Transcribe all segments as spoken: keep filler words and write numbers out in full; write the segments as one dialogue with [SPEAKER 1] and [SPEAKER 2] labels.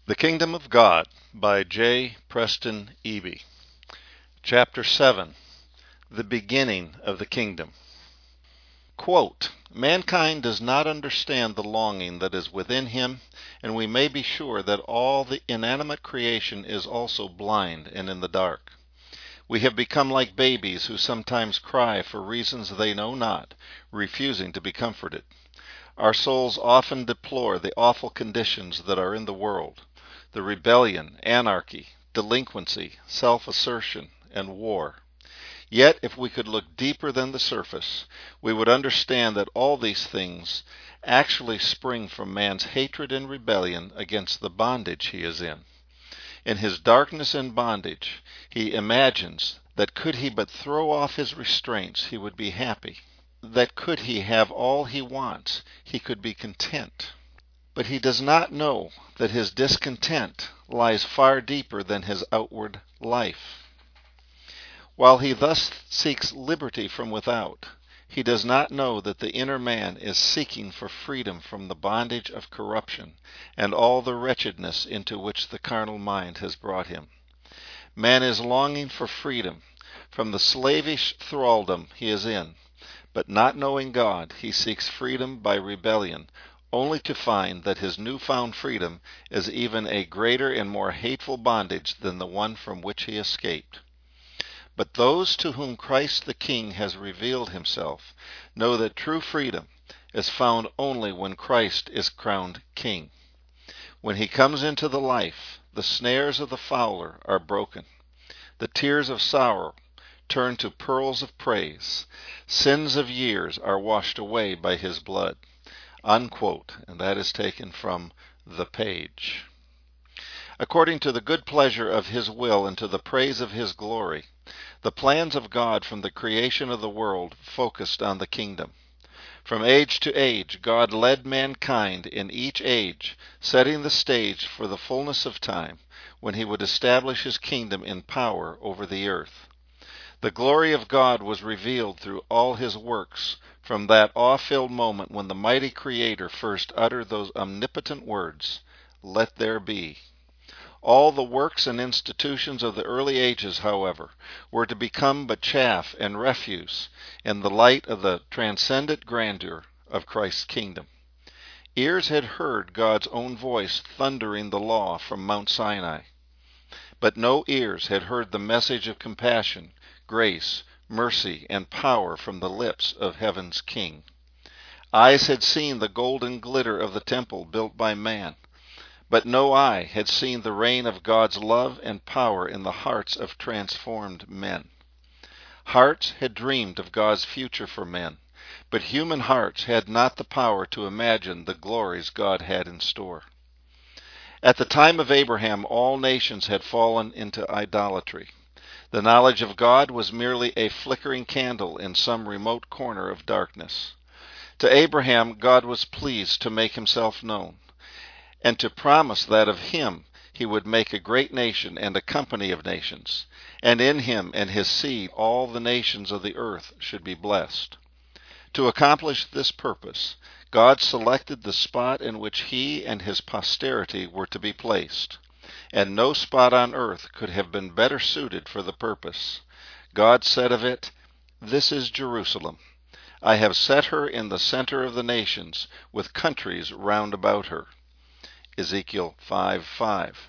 [SPEAKER 1] The Kingdom of God by J. Preston Eby. Chapter seven. The Beginning of the Kingdom. Quote, "Mankind does not understand the longing that is within him, and we may be sure that all the inanimate creation is also blind and in the dark. We have become like babies who sometimes cry for reasons they know not, refusing to be comforted. Our souls often deplore the awful conditions that are in the world, the rebellion, anarchy, delinquency, self-assertion, and war. Yet, if we could look deeper than the surface, we would understand that all these things actually spring from man's hatred and rebellion against the bondage he is in. In his darkness and bondage, he imagines that could he but throw off his restraints, he would be happy, that could he have all he wants, he could be content. But he does not know that his discontent lies far deeper than his outward life. While he thus seeks liberty from without, he does not know that the inner man is seeking for freedom from the bondage of corruption and all the wretchedness into which the carnal mind has brought him. Man is longing for freedom from the slavish thraldom he is in, but not knowing God, he seeks freedom by rebellion, only to find that his newfound freedom is even a greater and more hateful bondage than the one from which he escaped. But those to whom Christ the King has revealed himself know that true freedom is found only when Christ is crowned King. When he comes into the life, the snares of the fowler are broken. The tears of sorrow turn to pearls of praise. Sins of years are washed away by his blood." Unquote, and that is taken from The Page. According to the good pleasure of his will and to the praise of his glory, the plans of God from the creation of the world focused on the kingdom. From age to age, God led mankind in each age, setting the stage for the fullness of time, when he would establish his kingdom in power over the earth. The glory of God was revealed through all his works from that awe-filled moment when the mighty Creator first uttered those omnipotent words, "Let there be." All the works and institutions of the early ages, however, were to become but chaff and refuse in the light of the transcendent grandeur of Christ's kingdom. Ears had heard God's own voice thundering the law from Mount Sinai, but no ears had heard the message of compassion, grace, mercy, and power from the lips of heaven's King. Eyes had seen the golden glitter of the temple built by man, but no eye had seen the reign of God's love and power in the hearts of transformed men. Hearts had dreamed of God's future for men, but human hearts had not the power to imagine the glories God had in store. At the time of Abraham, all nations had fallen into idolatry. The knowledge of God was merely a flickering candle in some remote corner of darkness. To Abraham, God was pleased to make himself known, and to promise that of him he would make a great nation and a company of nations, and in him and his seed all the nations of the earth should be blessed. To accomplish this purpose, God selected the spot in which he and his posterity were to be placed, and no spot on earth could have been better suited for the purpose. God said of it, "This is Jerusalem. I have set her in the center of the nations, with countries round about her." Ezekiel five five.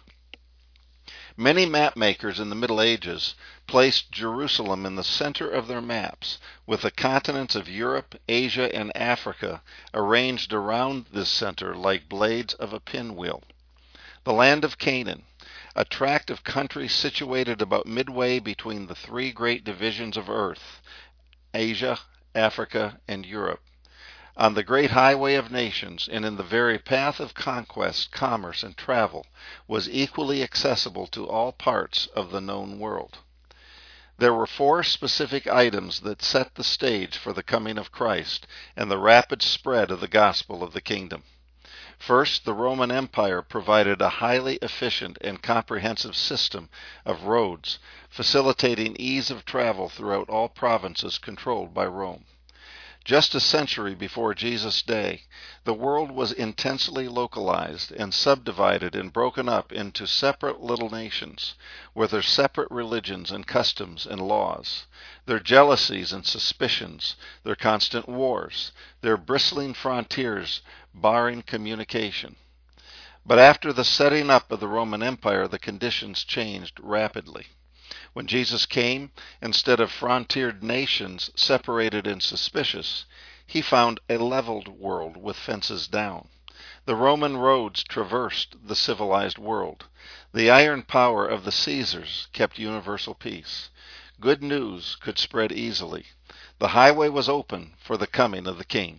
[SPEAKER 1] Many map makers in the Middle Ages placed Jerusalem in the center of their maps, with the continents of Europe, Asia, and Africa arranged around this center like blades of a pinwheel. The land of Canaan, a tract of country situated about midway between the three great divisions of earth, Asia, Africa, and Europe, on the great highway of nations and in the very path of conquest, commerce, and travel, was equally accessible to all parts of the known world. There were four specific items that set the stage for the coming of Christ and the rapid spread of the gospel of the kingdom. First, the Roman Empire provided a highly efficient and comprehensive system of roads, facilitating ease of travel throughout all provinces controlled by Rome. Just a century before Jesus' day, the world was intensely localized and subdivided and broken up into separate little nations, with their separate religions and customs and laws, their jealousies and suspicions, their constant wars, their bristling frontiers barring communication. But after the setting up of the Roman Empire, the conditions changed rapidly. When Jesus came, instead of frontiered nations separated and suspicious, he found a leveled world with fences down. The Roman roads traversed the civilized world. The iron power of the Caesars kept universal peace. Good news could spread easily. The highway was open for the coming of the King.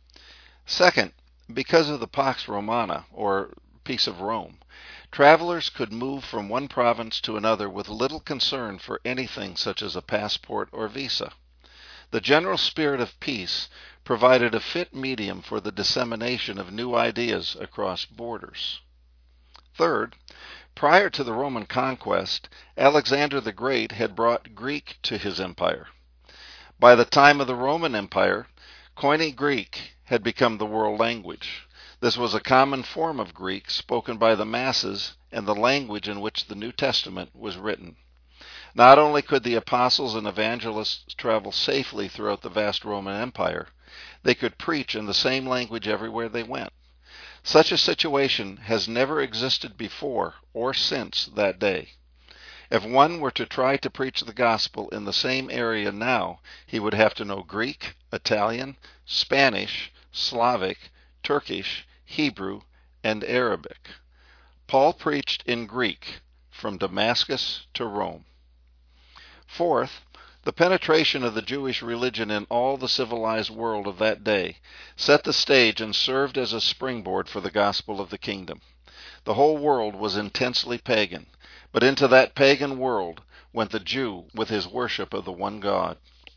[SPEAKER 1] Second, because of the Pax Romana, or peace of Rome, travelers could move from one province to another with little concern for anything such as a passport or visa. The general spirit of peace provided a fit medium for the dissemination of new ideas across borders. Third, prior to the Roman conquest, Alexander the Great had brought Greek to his empire. By the time of the Roman Empire, Koine Greek had become the world language. This was a common form of Greek spoken by the masses and the language in which the New Testament was written. Not only could the apostles and evangelists travel safely throughout the vast Roman Empire, they could preach in the same language everywhere they went. Such a situation has never existed before or since that day. If one were to try to preach the gospel in the same area now, he would have to know Greek, Italian, Spanish, Slavic, Turkish, Hebrew, and Arabic. Paul preached in Greek from Damascus to Rome. Fourth, the penetration of the Jewish religion in all the civilized world of that day set the stage and served as a springboard for the gospel of the kingdom. The whole world was intensely pagan, but into that pagan world went the Jew with his worship of the one God.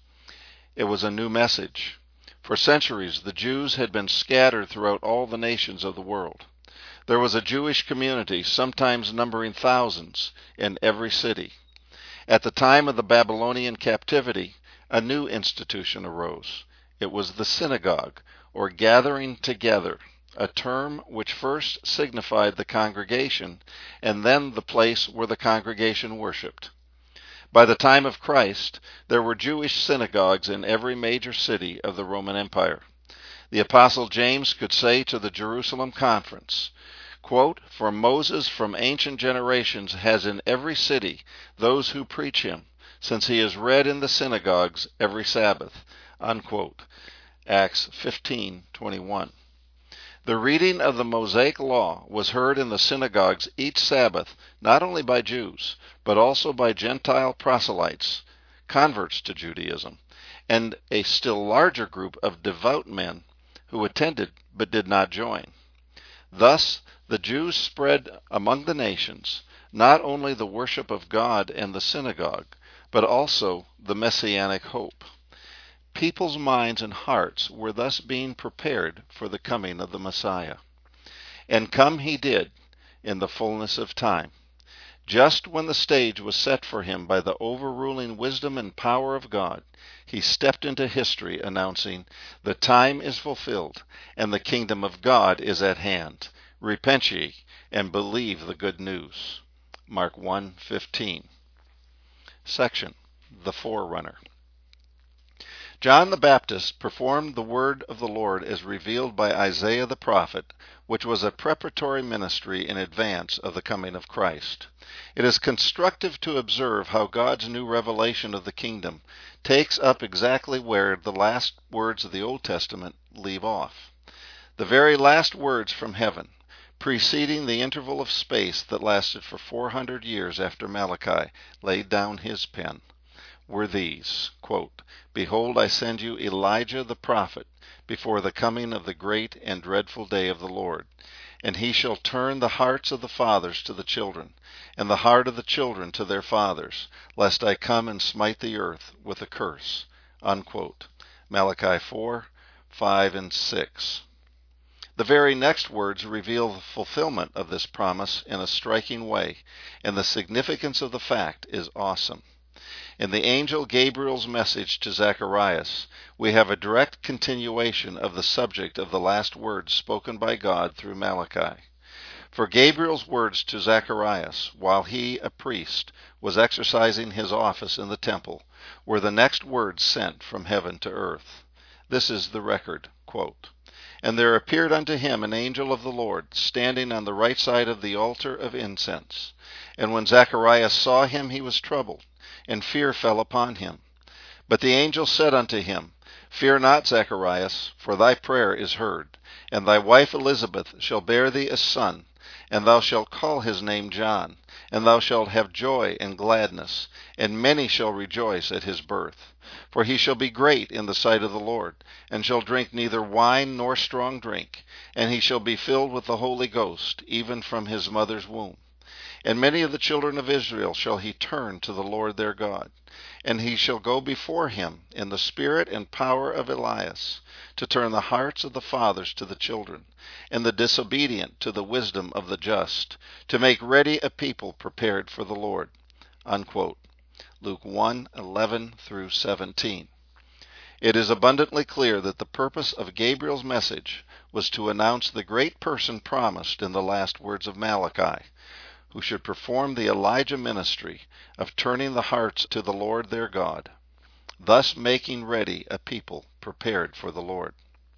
[SPEAKER 1] It was a new message. For centuries, the Jews had been scattered throughout all the nations of the world. There was a Jewish community, sometimes numbering thousands, in every city. At the time of the Babylonian captivity, a new institution arose. It was the synagogue, or gathering together, a term which first signified the congregation, and then the place where the congregation worshipped. By the time of Christ, there were Jewish synagogues in every major city of the Roman Empire. The Apostle James could say to the Jerusalem conference, quote, "For Moses from ancient generations has in every city those who preach him, since he is read in the synagogues every Sabbath." Unquote. Acts fifteen twenty-one. The reading of the Mosaic Law was heard in the synagogues each Sabbath, not only by Jews, but also by Gentile proselytes, converts to Judaism, and a still larger group of devout men who attended but did not join. Thus, the Jews spread among the nations not only the worship of God and the synagogue, but also the messianic hope. People's minds and hearts were thus being prepared for the coming of the Messiah. And come he did in the fullness of time. Just when the stage was set for him by the overruling wisdom and power of God, he stepped into history announcing, "The time is fulfilled, and the kingdom of God is at hand. Repent ye, and believe the good news." Mark one fifteen. Section: The Forerunner. John the Baptist performed the word of the Lord as revealed by Isaiah the prophet, which was a preparatory ministry in advance of the coming of Christ. It is constructive to observe how God's new revelation of the kingdom takes up exactly where the last words of the Old Testament leave off. The very last words from heaven, preceding the interval of space that lasted for four hundred years after Malachi laid down his pen, were these, quote, "Behold, I send you Elijah the prophet before the coming of the great and dreadful day of the Lord. And he shall turn the hearts of the fathers to the children, and the heart of the children to their fathers, lest I come and smite the earth with a curse." Unquote. Malachi four, five, and six. The very next words reveal the fulfillment of this promise in a striking way, and the significance of the fact is awesome. In the angel Gabriel's message to Zacharias, we have a direct continuation of the subject of the last words spoken by God through Malachi. For Gabriel's words to Zacharias, while he, a priest, was exercising his office in the temple, were the next words sent from heaven to earth. This is the record, quote, "And there appeared unto him an angel of the Lord, standing on the right side of the altar of incense. And when Zacharias saw him, he was troubled, and fear fell upon him. But the angel said unto him, Fear not, Zacharias, for thy prayer is heard, and thy wife Elizabeth shall bear thee a son, and thou shalt call his name John, and thou shalt have joy and gladness, and many shall rejoice at his birth. For he shall be great in the sight of the Lord, and shall drink neither wine nor strong drink, and he shall be filled with the Holy Ghost, even from his mother's womb. And many of the children of Israel shall he turn to the Lord their God. And he shall go before him in the spirit and power of Elias, to turn the hearts of the fathers to the children, and the disobedient to the wisdom of the just, to make ready a people prepared for the Lord." Unquote. Luke one, eleven through seventeen. It is abundantly clear that the purpose of Gabriel's message was to announce the great person promised in the last words of Malachi, who should perform the Elijah ministry of turning the hearts to the Lord their God, thus making ready a people prepared for the Lord.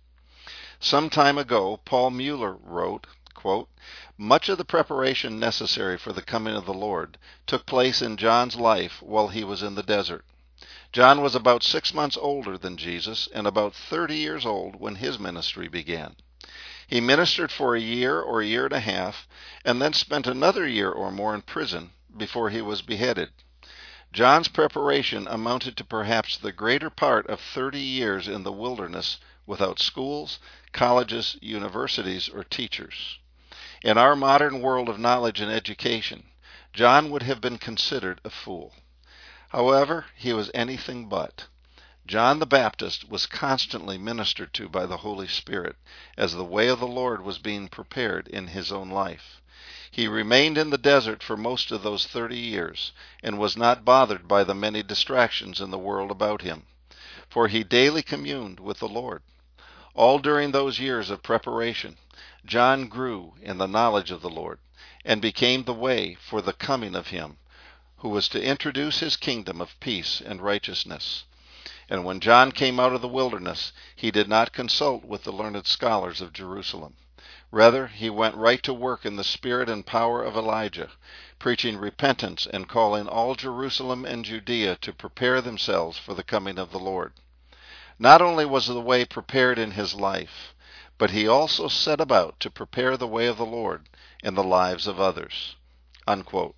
[SPEAKER 1] Some time ago, Paul Mueller wrote, quote, "Much of the preparation necessary for the coming of the Lord took place in John's life while he was in the desert. John was about six months older than Jesus and about thirty years old when his ministry began. He ministered for a year or a year and a half, and then spent another year or more in prison before he was beheaded. John's preparation amounted to perhaps the greater part of thirty years in the wilderness without schools, colleges, universities, or teachers. In our modern world of knowledge and education, John would have been considered a fool. However, he was anything but. John the Baptist was constantly ministered to by the Holy Spirit as the way of the Lord was being prepared in his own life. He remained in the desert for most of those thirty years and was not bothered by the many distractions in the world about him, for he daily communed with the Lord. All during those years of preparation, John grew in the knowledge of the Lord and became the way for the coming of him who was to introduce his kingdom of peace and righteousness. And when John came out of the wilderness, he did not consult with the learned scholars of Jerusalem. Rather, he went right to work in the spirit and power of Elijah, preaching repentance and calling all Jerusalem and Judea to prepare themselves for the coming of the Lord. Not only was the way prepared in his life, but he also set about to prepare the way of the Lord in the lives of others." Unquote.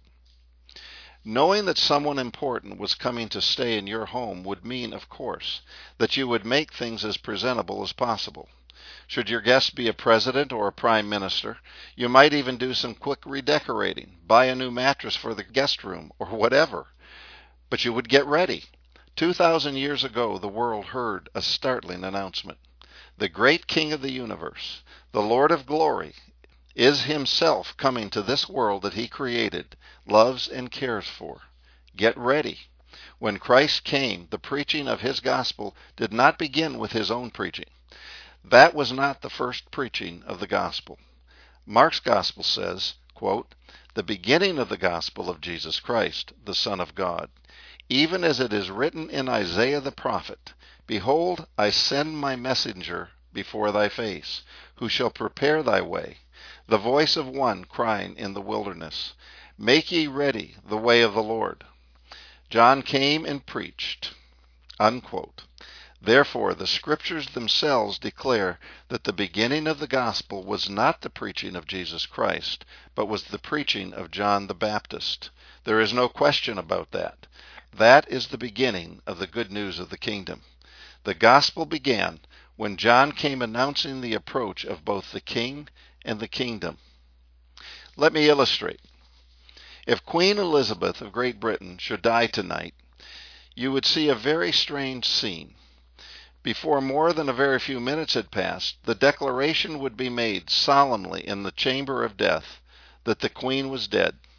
[SPEAKER 1] Knowing that someone important was coming to stay in your home would mean, of course, that you would make things as presentable as possible. Should your guest be a president or a prime minister, you might even do some quick redecorating, buy a new mattress for the guest room, or whatever. But you would get ready. Two thousand years ago, the world heard a startling announcement. The great King of the universe, the Lord of glory, is himself coming to this world that he created, loves, and cares for. Get ready. When Christ came, the preaching of his gospel did not begin with his own preaching. That was not the first preaching of the gospel. Mark's gospel says, quote, "The beginning of the gospel of Jesus Christ, the Son of God, even as it is written in Isaiah the prophet, Behold, I send my messenger before thy face, who shall prepare thy way, the voice of one crying in the wilderness, Make ye ready the way of the Lord." John came and preached. Unquote. Therefore, the Scriptures themselves declare that the beginning of the gospel was not the preaching of Jesus Christ, but was the preaching of John the Baptist. There is no question about that. That is the beginning of the good news of the kingdom. The gospel began when John came announcing the approach of both the king and the kingdom. Let me illustrate. If Queen Elizabeth of Great Britain should die tonight, you would see a very strange scene. Before more than a very few minutes had passed, the declaration would be made solemnly in the chamber of death that the Queen was dead,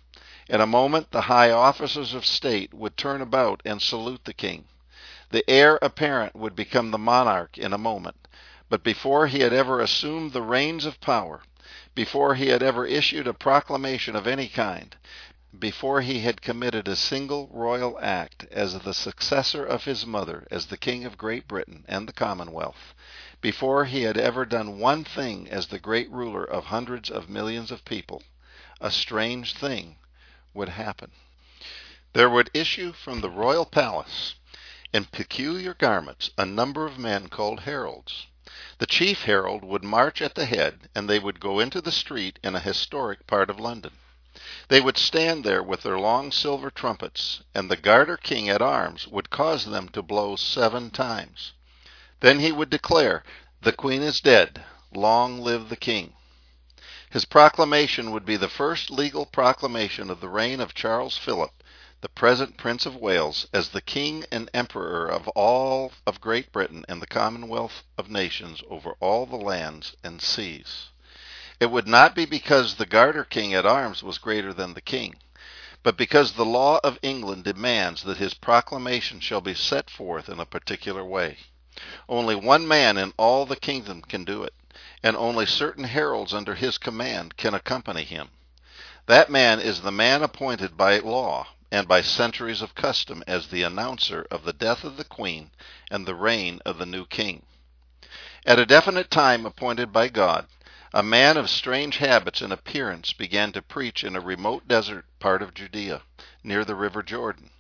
[SPEAKER 1] In a moment the high officers of state would turn about and salute the king. The heir apparent would become the monarch in a moment. But before he had ever assumed the reins of power, before he had ever issued a proclamation of any kind, before he had committed a single royal act as the successor of his mother as the King of Great Britain and the Commonwealth, before he had ever done one thing as the great ruler of hundreds of millions of people, a strange thing would happen. There would issue from the royal palace, in peculiar garments, a number of men called heralds. The chief herald would march at the head, and they would go into the street in a historic part of London. They would stand there with their long silver trumpets, and the Garter King at arms would cause them to blow seven times. Then he would declare, "The Queen is dead. Long live the King." His proclamation would be the first legal proclamation of the reign of Charles Phillip, the present Prince of Wales, as the King and Emperor of all of Great Britain and the Commonwealth of nations over all the lands and seas. It would not be because the Garter King at arms was greater than the king, but because the law of England demands that his proclamation shall be set forth in a particular way. Only one man in all the kingdom can do it, and only certain heralds under his command can accompany him. That man is the man appointed by law and by centuries of custom as the announcer of the death of the Queen and the reign of the new king. At a definite time appointed by God, a man of strange habits and appearance began to preach in a remote desert part of Judea, near the river Jordan.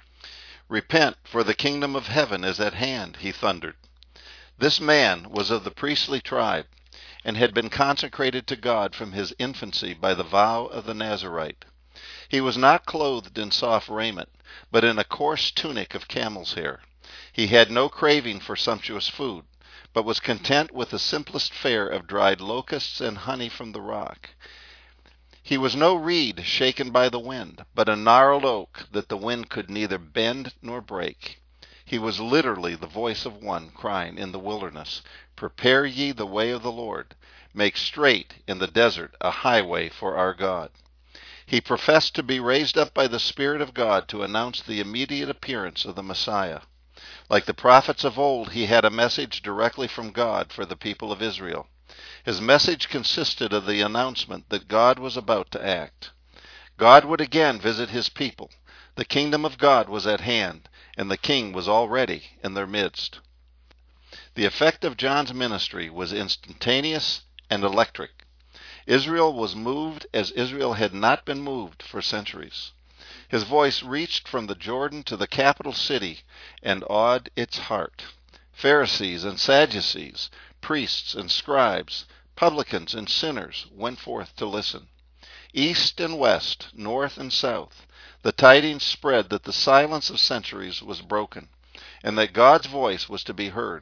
[SPEAKER 1] "Repent, for the kingdom of heaven is at hand," he thundered. This man was of the priestly tribe, and had been consecrated to God from his infancy by the vow of the Nazarite. He was not clothed in soft raiment, but in a coarse tunic of camel's hair. He had no craving for sumptuous food, but was content with the simplest fare of dried locusts and honey from the rock. He was no reed shaken by the wind, but a gnarled oak that the wind could neither bend nor break. He was literally the voice of one crying in the wilderness, "Prepare ye the way of the Lord. Make straight in the desert a highway for our God." He professed to be raised up by the Spirit of God to announce the immediate appearance of the Messiah. Like the prophets of old, he had a message directly from God for the people of Israel. His message consisted of the announcement that God was about to act. God would again visit his people. The kingdom of God was at hand, and the king was already in their midst. The effect of John's ministry was instantaneous and electric. Israel was moved as Israel had not been moved for centuries. His voice reached from the Jordan to the capital city and awed its heart. Pharisees and Sadducees, priests and scribes, publicans and sinners went forth to listen. East and west, north and south, the tidings spread that the silence of centuries was broken, and that God's voice was to be heard.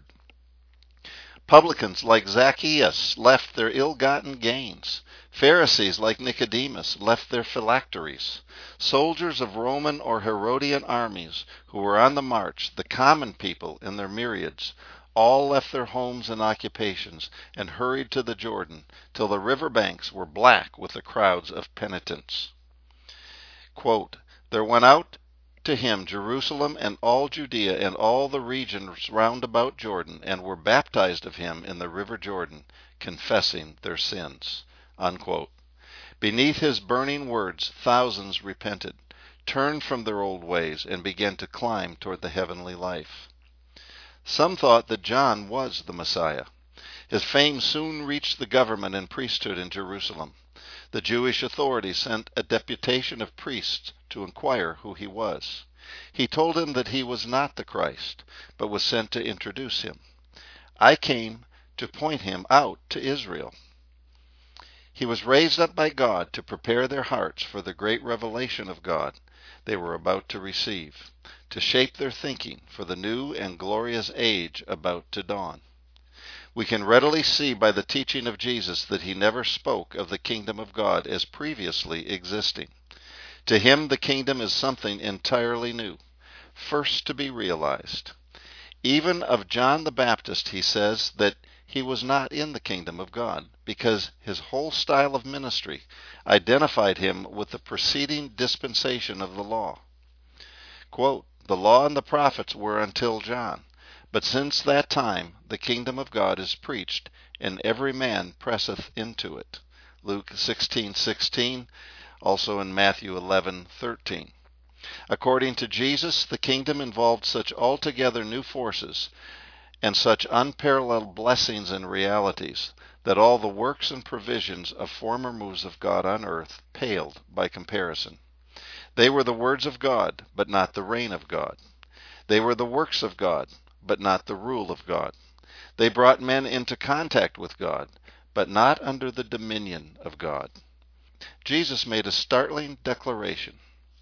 [SPEAKER 1] Publicans like Zacchaeus left their ill-gotten gains. Pharisees like Nicodemus left their phylacteries. Soldiers of Roman or Herodian armies who were on the march, the common people in their myriads, all left their homes and occupations and hurried to the Jordan till the river banks were black with the crowds of penitents. Quote, "There went out to him Jerusalem and all Judea and all the regions round about Jordan, and were baptized of him in the river Jordan, confessing their sins." Unquote. Beneath his burning words, thousands repented, turned from their old ways, and began to climb toward the heavenly life. Some thought that John was the Messiah. His fame soon reached the government and priesthood in Jerusalem. The Jewish authorities sent a deputation of priests to inquire who he was. He told them that he was not the Christ, but was sent to introduce him. "I came to point him out to Israel." He was raised up by God to prepare their hearts for the great revelation of God they were about to receive, to shape their thinking for the new and glorious age about to dawn. We can readily see by the teaching of Jesus that he never spoke of the kingdom of God as previously existing. To him the kingdom is something entirely new, first to be realized. Even of John the Baptist he says that he was not in the kingdom of God, because his whole style of ministry identified him with the preceding dispensation of the law. Quote, "The law and the prophets were until John, but since that time the kingdom of God is preached, and every man presseth into it." Luke sixteen sixteen, also in Matthew eleven thirteen. According to Jesus, the kingdom involved such altogether new forces and such unparalleled blessings and realities that all the works and provisions of former moves of God on earth paled by comparison. They were the words of God, but not the reign of God. They were the works of God, but not the rule of God. They brought men into contact with God, but not under the dominion of God. Jesus made a startling declaration.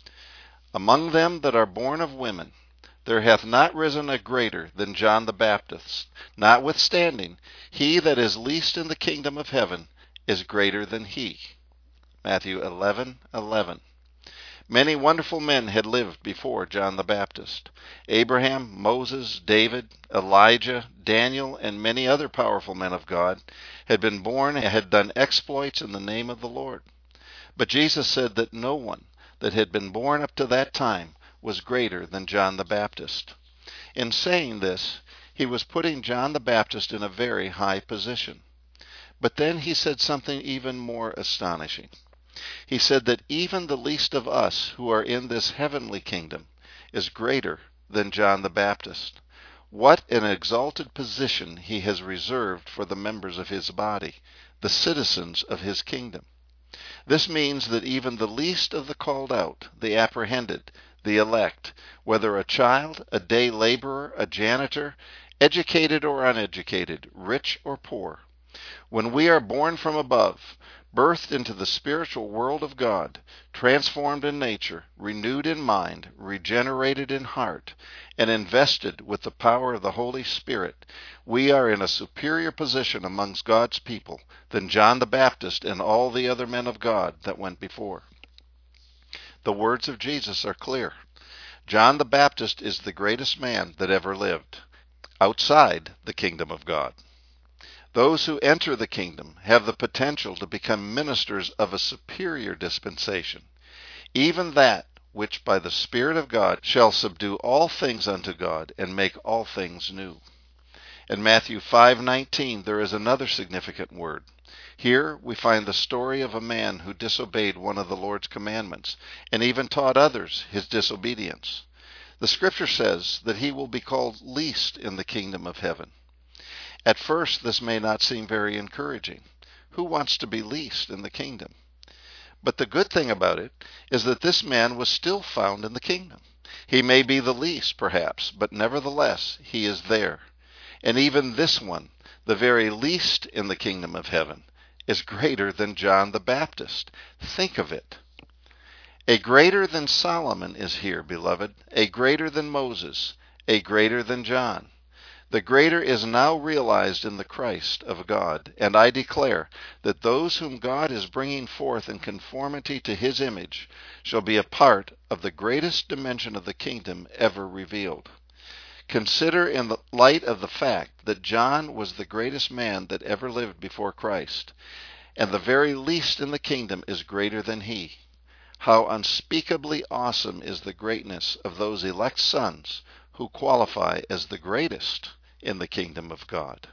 [SPEAKER 1] "Among them that are born of women, there hath not risen a greater than John the Baptist. Notwithstanding, he that is least in the kingdom of heaven is greater than he." Matthew eleven eleven. Many wonderful men had lived before John the Baptist. Abraham, Moses, David, Elijah, Daniel, and many other powerful men of God had been born and had done exploits in the name of the Lord. But Jesus said that no one that had been born up to that time was greater than John the Baptist. In saying this, he was putting John the Baptist in a very high position. But then he said something even more astonishing. He said that even the least of us who are in this heavenly kingdom is greater than John the Baptist. What an exalted position he has reserved for the members of his body, the citizens of his kingdom. This means that even the least of the called out, the apprehended, the elect, whether a child, a day laborer, a janitor, educated or uneducated, rich or poor, when we are born from above, birthed into the spiritual world of God, transformed in nature, renewed in mind, regenerated in heart, and invested with the power of the Holy Spirit, we are in a superior position amongst God's people than John the Baptist and all the other men of God that went before. The words of Jesus are clear. John the Baptist is the greatest man that ever lived, outside the kingdom of God. Those who enter the kingdom have the potential to become ministers of a superior dispensation, even that which by the Spirit of God shall subdue all things unto God and make all things new. In Matthew five nineteen there is another significant word. Here we find the story of a man who disobeyed one of the Lord's commandments and even taught others his disobedience. The scripture says that he will be called least in the kingdom of heaven. At first, this may not seem very encouraging. Who wants to be least in the kingdom? But the good thing about it is that this man was still found in the kingdom. He may be the least, perhaps, but nevertheless, he is there. And even this one, the very least in the kingdom of heaven, is greater than John the Baptist. Think of it. A greater than Solomon is here, beloved, a greater than Moses, a greater than John. The greater is now realized in the Christ of God, and I declare that those whom God is bringing forth in conformity to his image shall be a part of the greatest dimension of the kingdom ever revealed. Consider in the light of the fact that John was the greatest man that ever lived before Christ, and the very least in the kingdom is greater than he. How unspeakably awesome is the greatness of those elect sons who qualify as the greatest in the kingdom of God.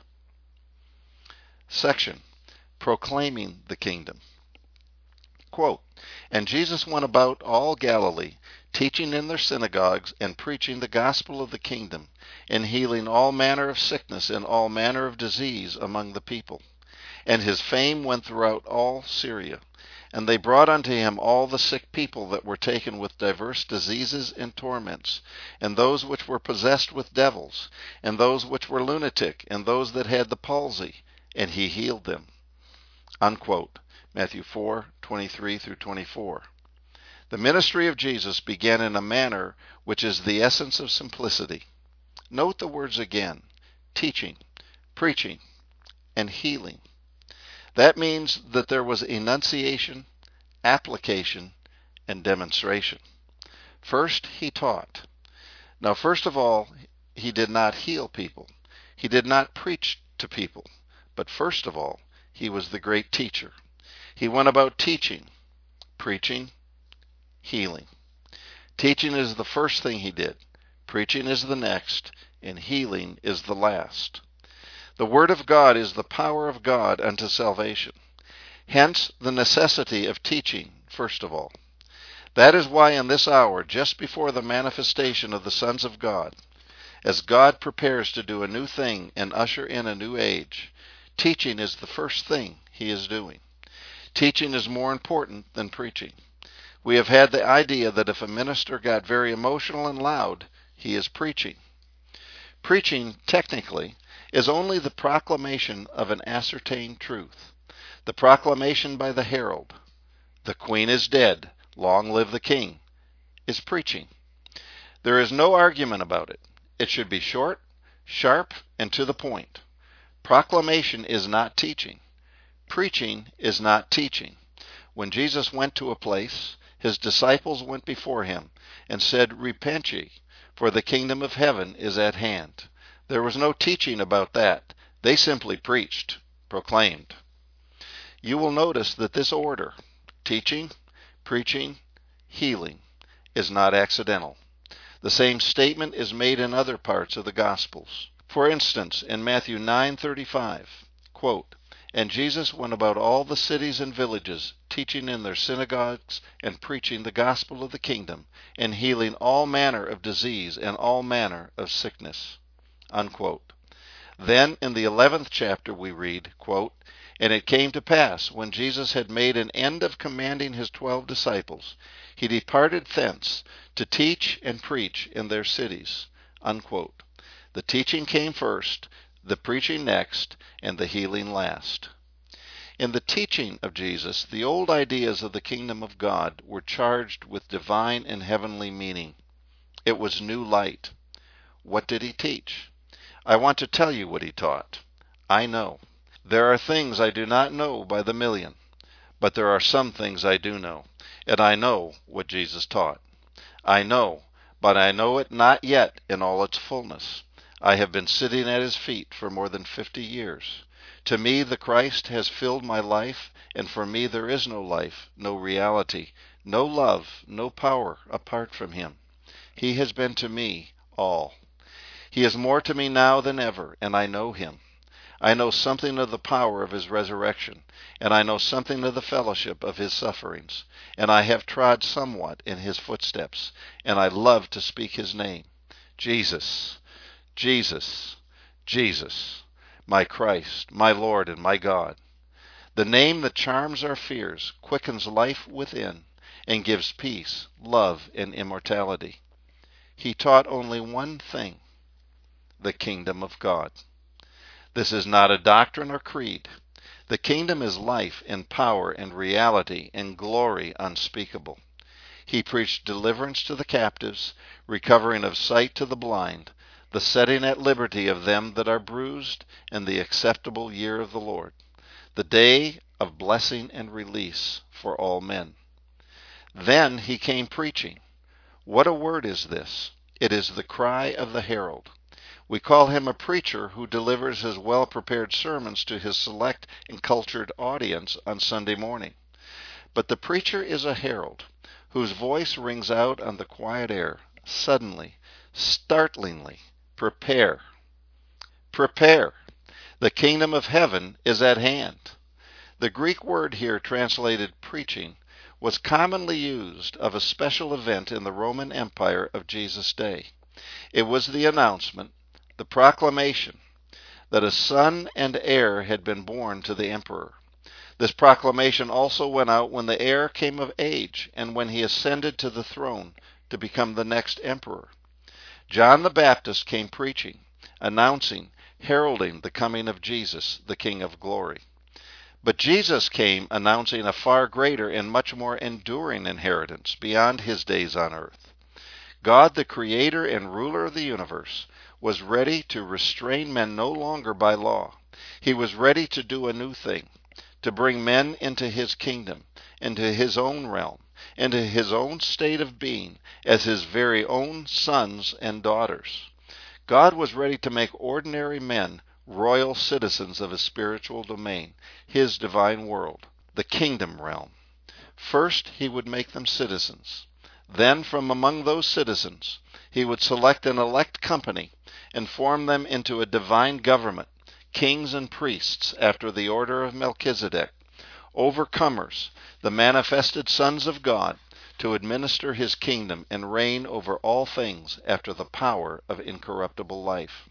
[SPEAKER 1] Section: Proclaiming the Kingdom. Quote, "And Jesus went about all Galilee, teaching in their synagogues and preaching the gospel of the kingdom, and healing all manner of sickness and all manner of disease among the people. And his fame went throughout all Syria. And they brought unto him all the sick people that were taken with diverse diseases and torments, and those which were possessed with devils, and those which were lunatic, and those that had the palsy, and he healed them." Unquote. Matthew four twenty-three through twenty-four. The ministry of Jesus began in a manner which is the essence of simplicity. Note the words again: teaching, preaching, and healing. That means that there was enunciation, application, and demonstration. First, he taught. Now, first of all, he did not heal people. He did not preach to people. but first of all, he was the great teacher. He went about teaching, preaching, healing. Teaching is the first thing he did. Preaching is the next, and healing is the last. The Word of God is the power of God unto salvation. Hence the necessity of teaching, first of all. That is why in this hour, just before the manifestation of the sons of God, as God prepares to do a new thing and usher in a new age, teaching is the first thing he is doing. Teaching is more important than preaching. We have had the idea that if a minister got very emotional and loud, he is preaching. Preaching, technically, is only the proclamation of an ascertained truth. The proclamation by the herald, "The Queen is dead, long live the King," is preaching. There is no argument about it. It should be short, sharp, and to the point. Proclamation is not teaching. Preaching is not teaching. When Jesus went to a place, his disciples went before him and said, "Repent ye, for the kingdom of heaven is at hand." There was no teaching about that. They simply preached, proclaimed. You will notice that this order, teaching, preaching, healing, is not accidental. The same statement is made in other parts of the Gospels. For instance, in Matthew nine thirty-five, quote, "And Jesus went about all the cities and villages, teaching in their synagogues and preaching the gospel of the kingdom, and healing all manner of disease and all manner of sickness." Unquote. Then in the eleventh chapter we read, quote, "And it came to pass, when Jesus had made an end of commanding his twelve disciples, he departed thence to teach and preach in their cities." Unquote. The teaching came first, the preaching next, and the healing last. In the teaching of Jesus, the old ideas of the kingdom of God were charged with divine and heavenly meaning. It was new light. What did he teach? I want to tell you what he taught. I know. There are things I do not know by the million, but there are some things I do know, and I know what Jesus taught. I know, but I know it not yet in all its fullness. I have been sitting at his feet for more than fifty years. To me, the Christ has filled my life, and for me there is no life, no reality, no love, no power apart from him. He has been to me all. He is more to me now than ever, and I know him. I know something of the power of his resurrection, and I know something of the fellowship of his sufferings, and I have trod somewhat in his footsteps, and I love to speak his name. Jesus, Jesus, Jesus, my Christ, my Lord, and my God. The name that charms our fears, quickens life within, and gives peace, love, and immortality. He taught only one thing: the kingdom of God. This is not a doctrine or creed. The kingdom is life and power and reality and glory unspeakable. He preached deliverance to the captives, recovering of sight to the blind, the setting at liberty of them that are bruised, and the acceptable year of the Lord, the day of blessing and release for all men. Then he came preaching. What a word is this! It is the cry of the herald. We call him a preacher who delivers his well-prepared sermons to his select and cultured audience on Sunday morning. But the preacher is a herald, whose voice rings out on the quiet air, suddenly, startlingly, "Prepare! Prepare! The kingdom of heaven is at hand." The Greek word here translated preaching was commonly used of a special event in the Roman Empire of Jesus' day. It was the announcement, the proclamation, that a son and heir had been born to the emperor. This proclamation also went out when the heir came of age and when he ascended to the throne to become the next emperor. John the Baptist came preaching, announcing, heralding the coming of Jesus, the King of glory. But Jesus came announcing a far greater and much more enduring inheritance beyond his days on earth. God, the creator and ruler of the universe, was ready to restrain men no longer by law. He was ready to do a new thing, to bring men into his kingdom, into his own realm, into his own state of being as his very own sons and daughters. God was ready to make ordinary men royal citizens of his spiritual domain, his divine world, the kingdom realm. First, he would make them citizens. Then, from among those citizens, he would select an elect company and form them into a divine government, kings and priests after the order of Melchizedek, overcomers, the manifested sons of God, to administer his kingdom and reign over all things after the power of incorruptible life.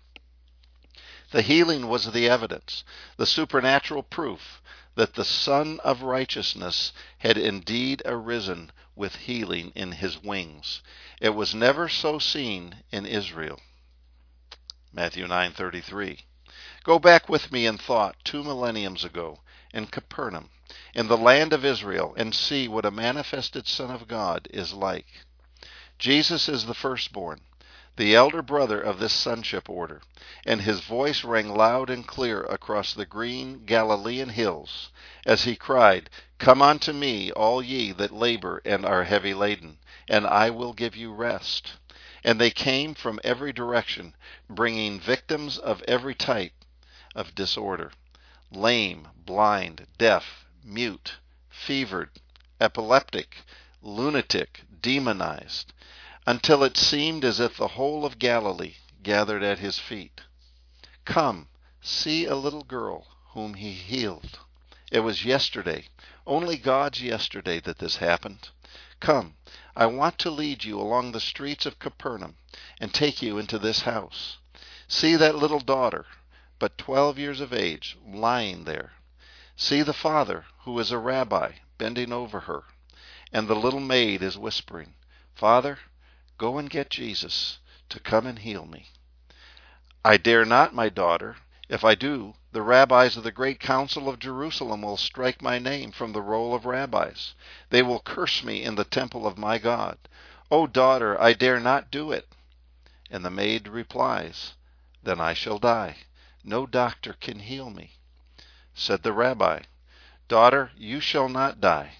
[SPEAKER 1] The healing was the evidence, the supernatural proof that the Son of Righteousness had indeed arisen with healing in his wings. It was never so seen in Israel. Matthew nine thirty-three. Go back with me in thought two millenniums ago in Capernaum, in the land of Israel, and see what a manifested Son of God is like. Jesus is the firstborn, the elder brother of this sonship order, and his voice rang loud and clear across the green Galilean hills as he cried, Come unto me, all ye that labor and are heavy laden, and I will give you rest. And they came from every direction, bringing victims of every type of disorder, lame, blind, deaf, mute, fevered, epileptic, lunatic, demonized, until it seemed as if the whole of Galilee gathered at his feet. Come, see a little girl whom he healed. It was yesterday, only God's yesterday, that this happened. Come, I want to lead you along the streets of Capernaum and take you into this house. See that little daughter, but twelve years of age, lying there. See the father, who is a rabbi, bending over her, and the little maid is whispering, Father, go and get Jesus to come and heal me. I dare not, my daughter. If I do, the rabbis of the great council of Jerusalem will strike my name from the roll of rabbis. They will curse me in the temple of my God. O daughter, I dare not do it. And the maid replies, Then I shall die. No doctor can heal me. Said the rabbi, Daughter, you shall not die.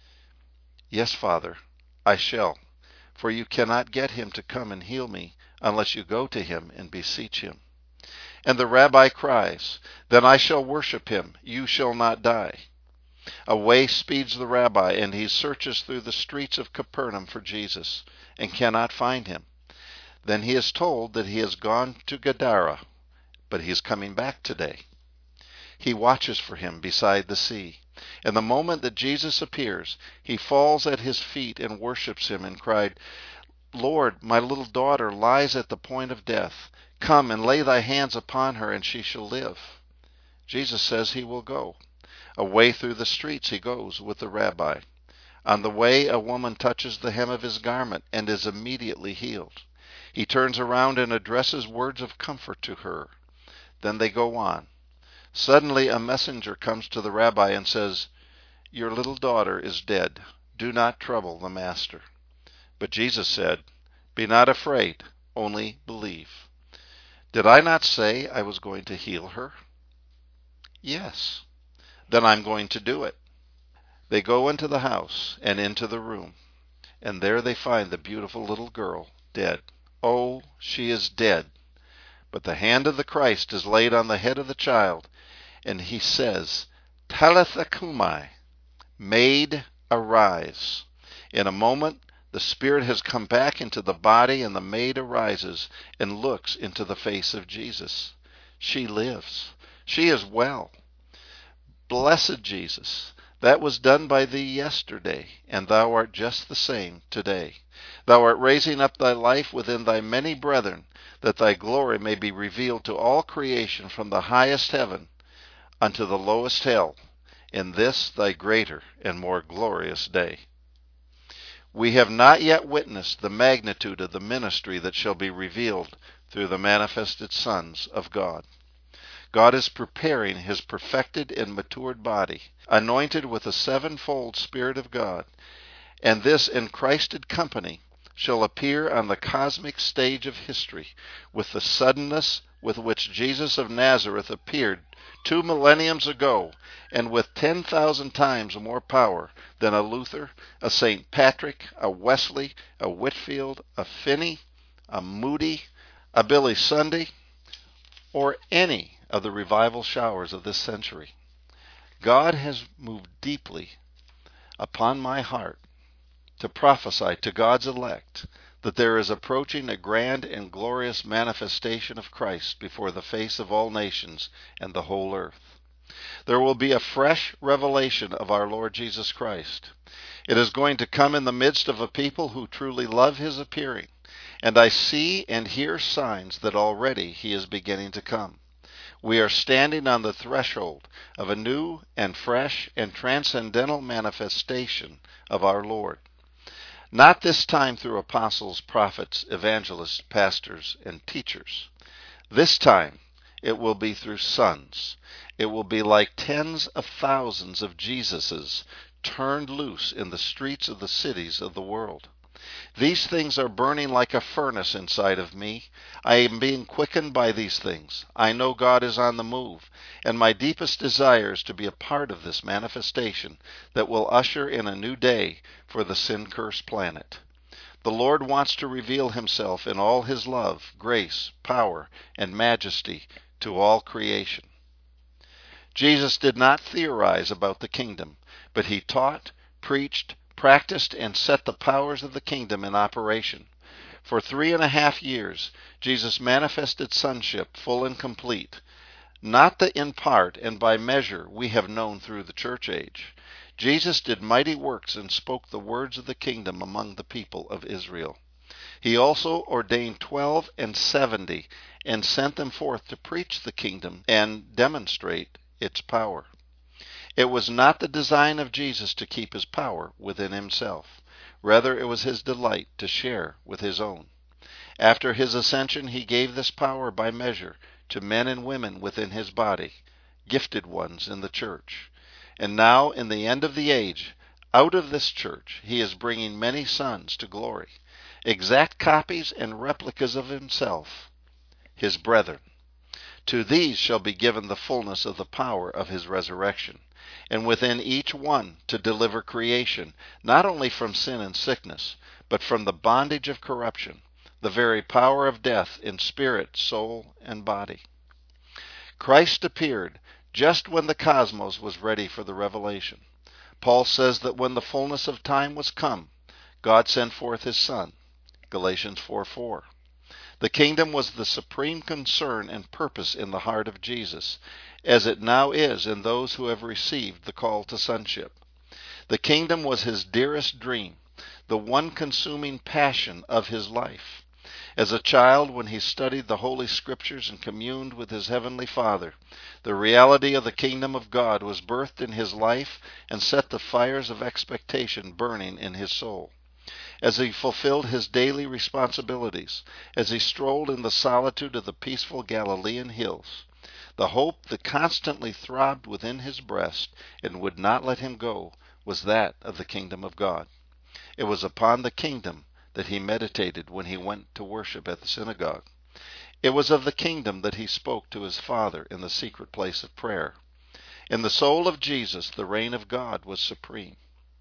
[SPEAKER 1] Yes, Father, I shall, for you cannot get him to come and heal me unless you go to him and beseech him. And the rabbi cries, Then I shall worship him. You shall not die. Away speeds the rabbi, and he searches through the streets of Capernaum for Jesus, and cannot find him. Then he is told that he has gone to Gadara, but he is coming back today. He watches for him beside the sea. And the moment that Jesus appears, he falls at his feet and worships him and cried, Lord, my little daughter lies at the point of death. Come and lay thy hands upon her, and she shall live. Jesus says he will go. Away through the streets he goes with the rabbi. On the way, a woman touches the hem of his garment and is immediately healed. He turns around and addresses words of comfort to her. Then they go on. Suddenly a messenger comes to the rabbi and says, Your little daughter is dead. Do not trouble the master. But Jesus said, Be not afraid, only believe. Did I not say I was going to heal her? Yes. Then I'm going to do it. They go into the house and into the room, and there they find the beautiful little girl dead. Oh, she is dead. But the hand of the Christ is laid on the head of the child, and he says, Talitha cumi, maid, arise. In a moment, the spirit has come back into the body, and the maid arises and looks into the face of Jesus. She lives. She is well. Blessed Jesus, that was done by thee yesterday, and thou art just the same today. Thou art raising up thy life within thy many brethren, that thy glory may be revealed to all creation from the highest heaven unto the lowest hell, in this thy greater and more glorious day. We have not yet witnessed the magnitude of the ministry that shall be revealed through the manifested sons of God. God is preparing his perfected and matured body, anointed with the sevenfold Spirit of God, and this enchristed company shall appear on the cosmic stage of history with the suddenness with which Jesus of Nazareth appeared two millenniums ago, and with ten thousand times more power than a Luther, a Saint Patrick, a Wesley, a Whitfield, a Finney, a Moody, a Billy Sunday, or any of the revival showers of this century. God has moved deeply upon my heart to prophesy to God's elect that there is approaching a grand and glorious manifestation of Christ before the face of all nations and the whole earth. There will be a fresh revelation of our Lord Jesus Christ. It is going to come in the midst of a people who truly love His appearing, and I see and hear signs that already He is beginning to come. We are standing on the threshold of a new and fresh and transcendental manifestation of our Lord. Not this time through apostles, prophets, evangelists, pastors, and teachers. This time it will be through sons. It will be like tens of thousands of Jesuses turned loose in the streets of the cities of the world. These things are burning like a furnace inside of me. I am being quickened by these things. I know God is on the move, and my deepest desire is to be a part of this manifestation that will usher in a new day for the sin-cursed planet. The Lord wants to reveal Himself in all His love, grace, power, and majesty to all creation. Jesus did not theorize about the kingdom, but He taught, preached, practiced, and set the powers of the kingdom in operation. For three and a half years, Jesus manifested sonship full and complete, not the in part and by measure we have known through the church age. Jesus did mighty works and spoke the words of the kingdom among the people of Israel. He also ordained twelve and seventy and sent them forth to preach the kingdom and demonstrate its power. It was not the design of Jesus to keep His power within Himself. Rather, it was His delight to share with His own. After His ascension, He gave this power by measure to men and women within His body, gifted ones in the church. And now, in the end of the age, out of this church, He is bringing many sons to glory, exact copies and replicas of Himself, His brethren. To these shall be given the fullness of the power of His resurrection, and within each one to deliver creation, not only from sin and sickness, but from the bondage of corruption, the very power of death in spirit, soul, and body. Christ appeared just when the cosmos was ready for the revelation. Paul says that when the fullness of time was come, God sent forth His Son. Galatians four four. The kingdom was the supreme concern and purpose in the heart of Jesus, as it now is in those who have received the call to sonship. The kingdom was His dearest dream, the one consuming passion of His life. As a child, when He studied the Holy Scriptures and communed with His Heavenly Father, the reality of the kingdom of God was birthed in His life and set the fires of expectation burning in His soul. As He fulfilled His daily responsibilities, as He strolled in the solitude of the peaceful Galilean hills, the hope that constantly throbbed within His breast and would not let Him go was that of the kingdom of God. It was upon the kingdom that He meditated when He went to worship at the synagogue. It was of the kingdom that He spoke to His Father in the secret place of prayer. In the soul of Jesus, the reign of God was supreme.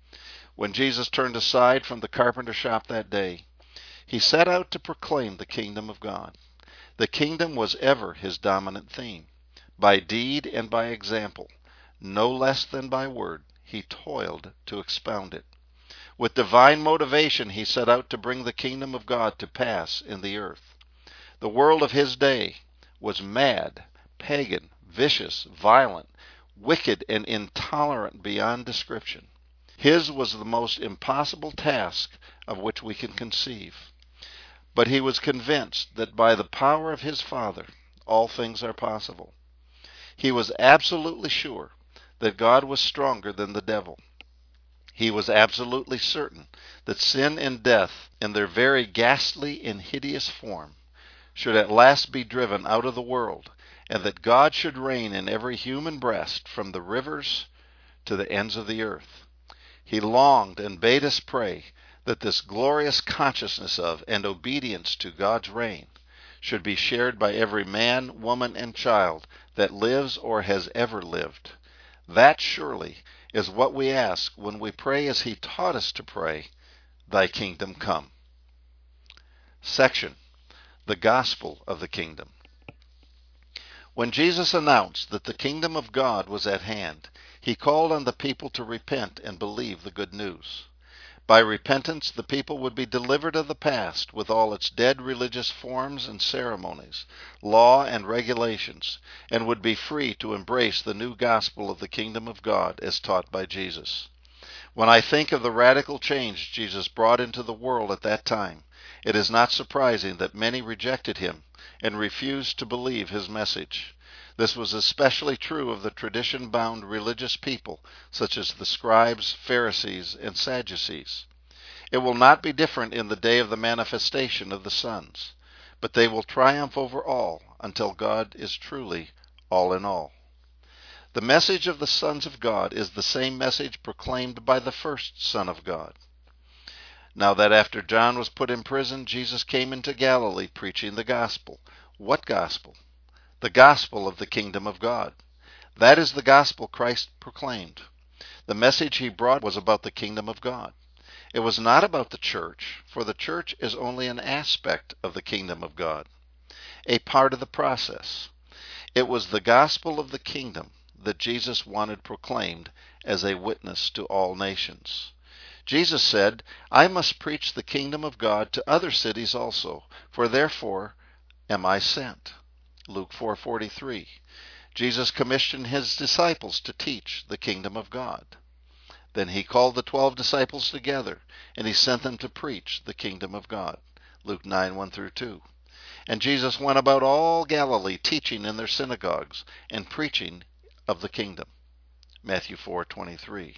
[SPEAKER 1] When Jesus turned aside from the carpenter shop that day, He set out to proclaim the kingdom of God. The kingdom was ever His dominant theme. By deed and by example, no less than by word, He toiled to expound it. With divine motivation, He set out to bring the kingdom of God to pass in the earth. The world of His day was mad, pagan, vicious, violent, wicked, and intolerant beyond description. His was the most impossible task of which we can conceive. But He was convinced that by the power of His Father, all things are possible. He was absolutely sure that God was stronger than the devil. He was absolutely certain that sin and death, in their very ghastly and hideous form, should at last be driven out of the world, and that God should reign in every human breast from the rivers to the ends of the earth. He longed and bade us pray that this glorious consciousness of and obedience to God's reign should be shared by every man, woman, and child that lives or has ever lived. That surely is what we ask when we pray as He taught us to pray, Thy kingdom come. Section: The Gospel of the Kingdom. When Jesus announced that the kingdom of God was at hand, he called on the people to repent and believe the good news. By repentance, the people would be delivered of the past with all its dead religious forms and ceremonies, law and regulations, and would be free to embrace the new gospel of the kingdom of God as taught by Jesus. When I think of the radical change Jesus brought into the world at that time, it is not surprising that many rejected him and refused to believe his message. This was especially true of the tradition-bound religious people, such as the scribes, Pharisees, and Sadducees. It will not be different in the day of the manifestation of the sons, but they will triumph over all until God is truly all in all. The message of the sons of God is the same message proclaimed by the first Son of God. Now that after John was put in prison, Jesus came into Galilee preaching the gospel. What gospel? The gospel of the kingdom of God. That is the gospel Christ proclaimed. The message he brought was about the kingdom of God. It was not about the church, for the church is only an aspect of the kingdom of God, a part of the process. It was the gospel of the kingdom that Jesus wanted proclaimed as a witness to all nations. Jesus said, I must preach the kingdom of God to other cities also, for therefore am I sent. Luke four forty-three. Jesus commissioned his disciples to teach the kingdom of God. Then he called the twelve disciples together, and he sent them to preach the kingdom of God. Luke nine one through two. And Jesus went about all Galilee, teaching in their synagogues and preaching of the kingdom. Matthew four twenty-three.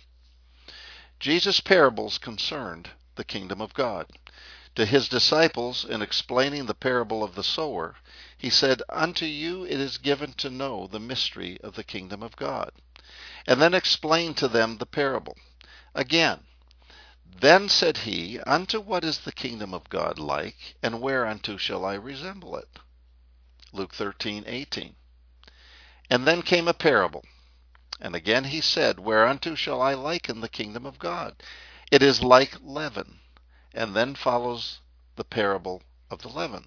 [SPEAKER 1] Jesus' parables concerned the kingdom of God. To his disciples, in explaining the parable of the sower, he said, Unto you it is given to know the mystery of the kingdom of God. And then explained to them the parable. Again, Then said he, Unto what is the kingdom of God like, and whereunto shall I resemble it? Luke thirteen eighteen. And then came a parable. And again he said, Whereunto shall I liken the kingdom of God? It is like leaven. And then follows the parable of the leaven.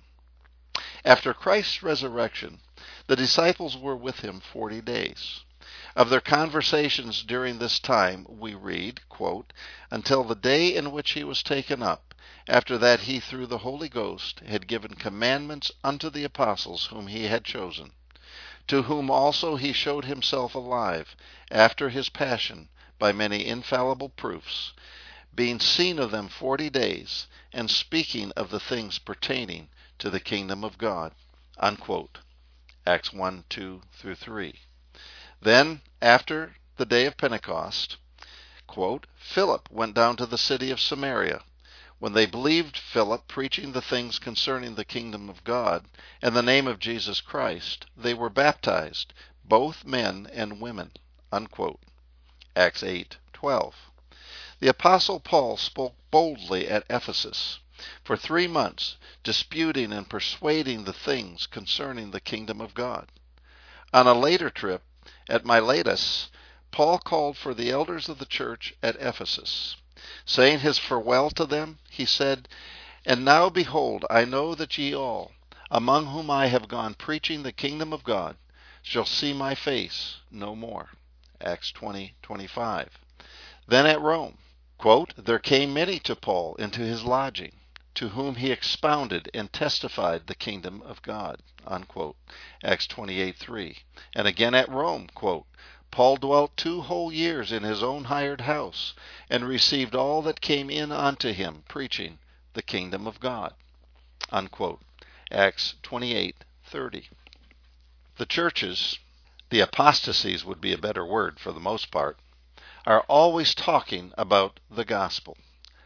[SPEAKER 1] After Christ's resurrection, the disciples were with him forty days. Of their conversations during this time we read, quote, Until the day in which he was taken up. After that he through the Holy Ghost had given commandments unto the apostles whom he had chosen, to whom also he showed himself alive after his passion by many infallible proofs, being seen of them forty days, and speaking of the things pertaining to the kingdom of God. Unquote. Acts one, two through three. Then, after the day of Pentecost, quote, Philip went down to the city of Samaria. When they believed Philip preaching the things concerning the kingdom of God and the name of Jesus Christ, they were baptized, both men and women. Unquote. Acts eight twelve. The Apostle Paul spoke boldly at Ephesus for three months, disputing and persuading the things concerning the kingdom of God. On a later trip at Miletus, Paul called for the elders of the church at Ephesus. Saying his farewell to them, he said, And now behold, I know that ye all, among whom I have gone preaching the kingdom of God, shall see my face no more. Acts twenty twenty-five. Then at Rome, quote, There came many to Paul into his lodging, to whom he expounded and testified the kingdom of God. Unquote. Acts twenty-eight three. And again at Rome, quote, Paul dwelt two whole years in his own hired house, and received all that came in unto him, preaching the kingdom of God. Unquote. Acts twenty-eight thirty. The churches, the apostasies would be a better word for the most part, are always talking about the gospel.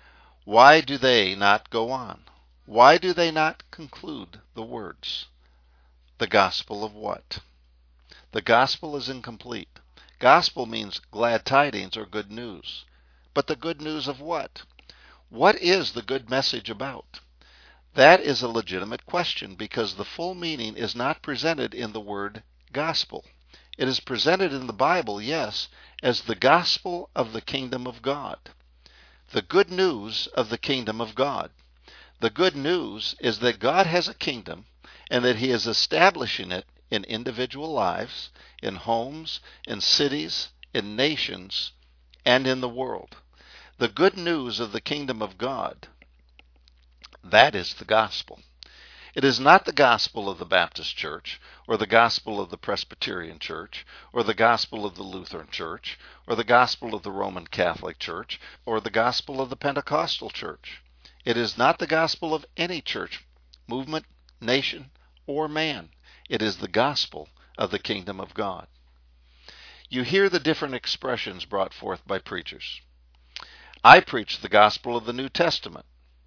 [SPEAKER 1] Why do they not go on? Why do they not conclude the words? The gospel of what? The gospel is incomplete. Gospel means glad tidings or good news. But the good news of what? What is the good message about? That is a legitimate question because the full meaning is not presented in the word gospel. It is presented in the Bible, yes, as the gospel of the kingdom of God. The good news of the kingdom of God. The good news is that God has a kingdom and that he is establishing it in individual lives, in homes, in cities, in nations, and in the world. The good news of the kingdom of God, that is the gospel. It is not the gospel of the Baptist Church, or the gospel of the Presbyterian Church, or the gospel of the Lutheran Church, or the gospel of the Roman Catholic Church, or the gospel of the Pentecostal Church. It is not the gospel of any church, movement, nation, or man. It is the gospel of the kingdom of God. You hear the different expressions brought forth by preachers. I preach the gospel of the New Testament.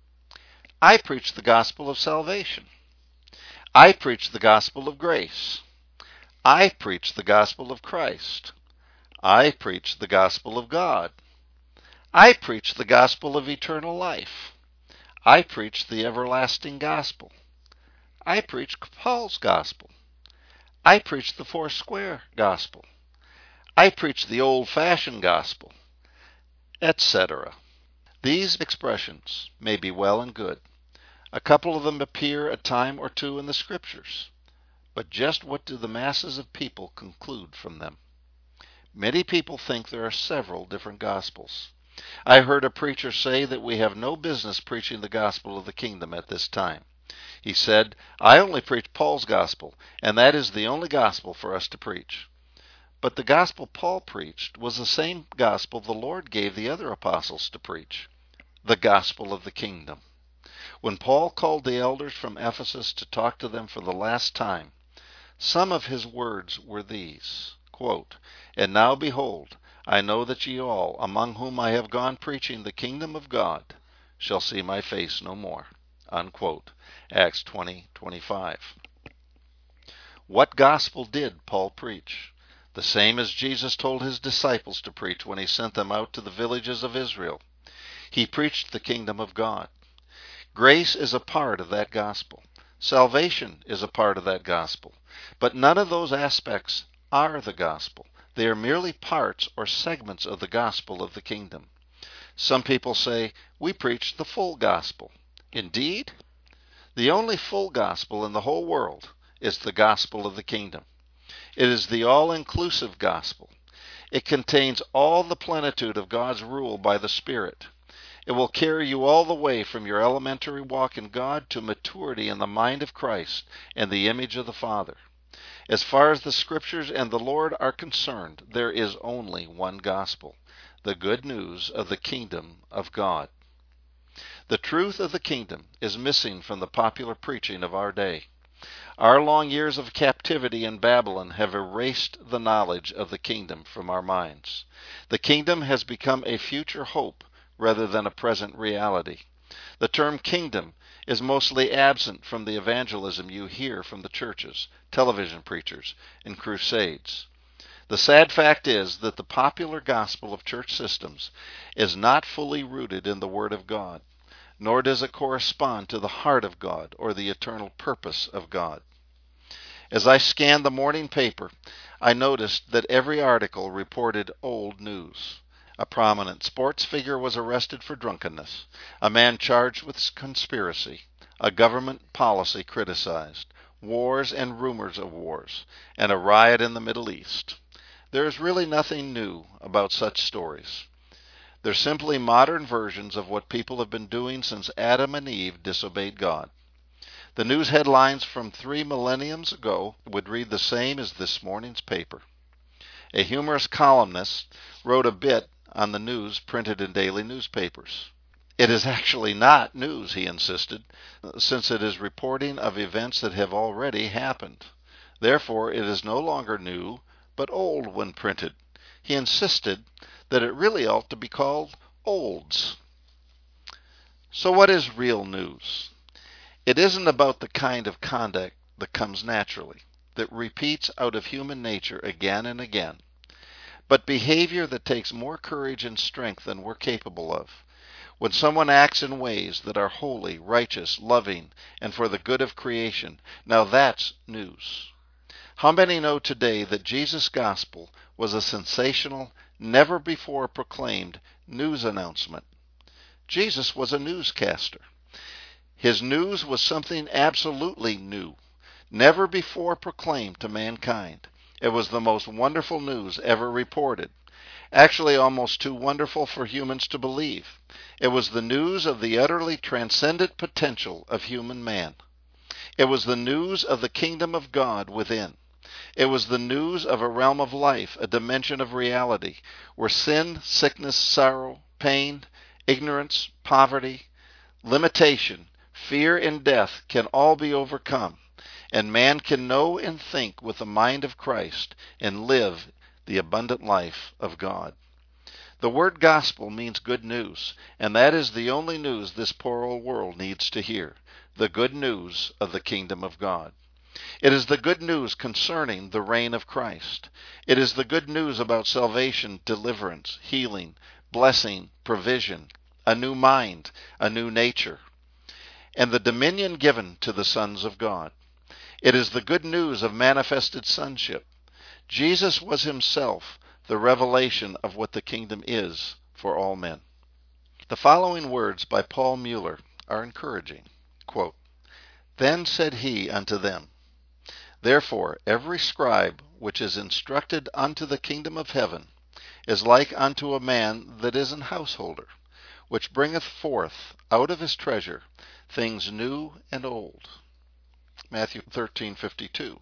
[SPEAKER 1] I preach the gospel of salvation. I preach the gospel of grace. I preach the gospel of Christ. I preach the gospel of God. I preach the gospel of eternal life. I preach the everlasting gospel. I preach Paul's gospel. I preach the Foursquare gospel. I preach the old-fashioned gospel, et cetera. These expressions may be well and good. A couple of them appear a time or two in the Scriptures. But just what do the masses of people conclude from them? Many people think there are several different gospels. I heard a preacher say that we have no business preaching the gospel of the kingdom at this time. He said, I only preach Paul's gospel, and that is the only gospel for us to preach. But the gospel Paul preached was the same gospel the Lord gave the other apostles to preach, the gospel of the kingdom. When Paul called the elders from Ephesus to talk to them for the last time, some of his words were these, quote, And now behold, I know that ye all, among whom I have gone preaching the kingdom of God, shall see my face no more. Unquote. Acts twenty twenty-five. What gospel did Paul preach? The same as Jesus told his disciples to preach when he sent them out to the villages of Israel. He preached the kingdom of God. Grace is a part of that gospel. Salvation is a part of that gospel. But none of those aspects are the gospel. They are merely parts or segments of the gospel of the kingdom. Some people say, we preach the full gospel. Indeed, the only full gospel in the whole world is the gospel of the kingdom. It is the all-inclusive gospel. It contains all the plenitude of God's rule by the Spirit. It will carry you all the way from your elementary walk in God to maturity in the mind of Christ and the image of the Father. As far as the Scriptures and the Lord are concerned, there is only one gospel, the good news of the kingdom of God. The truth of the kingdom is missing from the popular preaching of our day. Our long years of captivity in Babylon have erased the knowledge of the kingdom from our minds. The kingdom has become a future hope rather than a present reality. The term kingdom is mostly absent from the evangelism you hear from the churches, television preachers, and crusades. The sad fact is that the popular gospel of church systems is not fully rooted in the Word of God, nor does it correspond to the heart of God or the eternal purpose of God. As I scanned the morning paper, I noticed that every article reported old news. A prominent sports figure was arrested for drunkenness, a man charged with conspiracy, a government policy criticized, wars and rumors of wars, and a riot in the Middle East. There is really nothing new about such stories. They're simply modern versions of what people have been doing since Adam and Eve disobeyed God. The news headlines from three millenniums ago would read the same as this morning's paper. A humorous columnist wrote a bit on the news printed in daily newspapers. It is actually not news, he insisted, since it is reporting of events that have already happened. Therefore, it is no longer new, but old when printed. He insisted that it really ought to be called olds. So what is real news? It isn't about the kind of conduct that comes naturally, that repeats out of human nature again and again, but behavior that takes more courage and strength than we're capable of. When someone acts in ways that are holy, righteous, loving, and for the good of creation, now that's news. How many know today that Jesus' gospel was a sensational, never before proclaimed news announcement? Jesus was a newscaster. His news was something absolutely new. never before proclaimed to mankind. It was the most wonderful news ever reported. Actually, almost too wonderful for humans to believe. It was the news of the utterly transcendent potential of human man. It was the news of the kingdom of God within. It was the news of a realm of life, a dimension of reality, where sin, sickness, sorrow, pain, ignorance, poverty, limitation, fear, and death can all be overcome, and man can know and think with the mind of Christ and live the abundant life of God. The word gospel means good news, and that is the only news this poor old world needs to hear, the good news of the kingdom of God. It is the good news concerning the reign of Christ. It is the good news about salvation, deliverance, healing, blessing, provision, a new mind, a new nature, and the dominion given to the sons of God. It is the good news of manifested sonship. Jesus was himself the revelation of what the kingdom is for all men. The following words by Paul Mueller are encouraging. Quote, "Then said he unto them, Therefore every scribe which is instructed unto the kingdom of heaven is like unto a man that is an householder, which bringeth forth out of his treasure things new and old." Matthew thirteen fifty-two.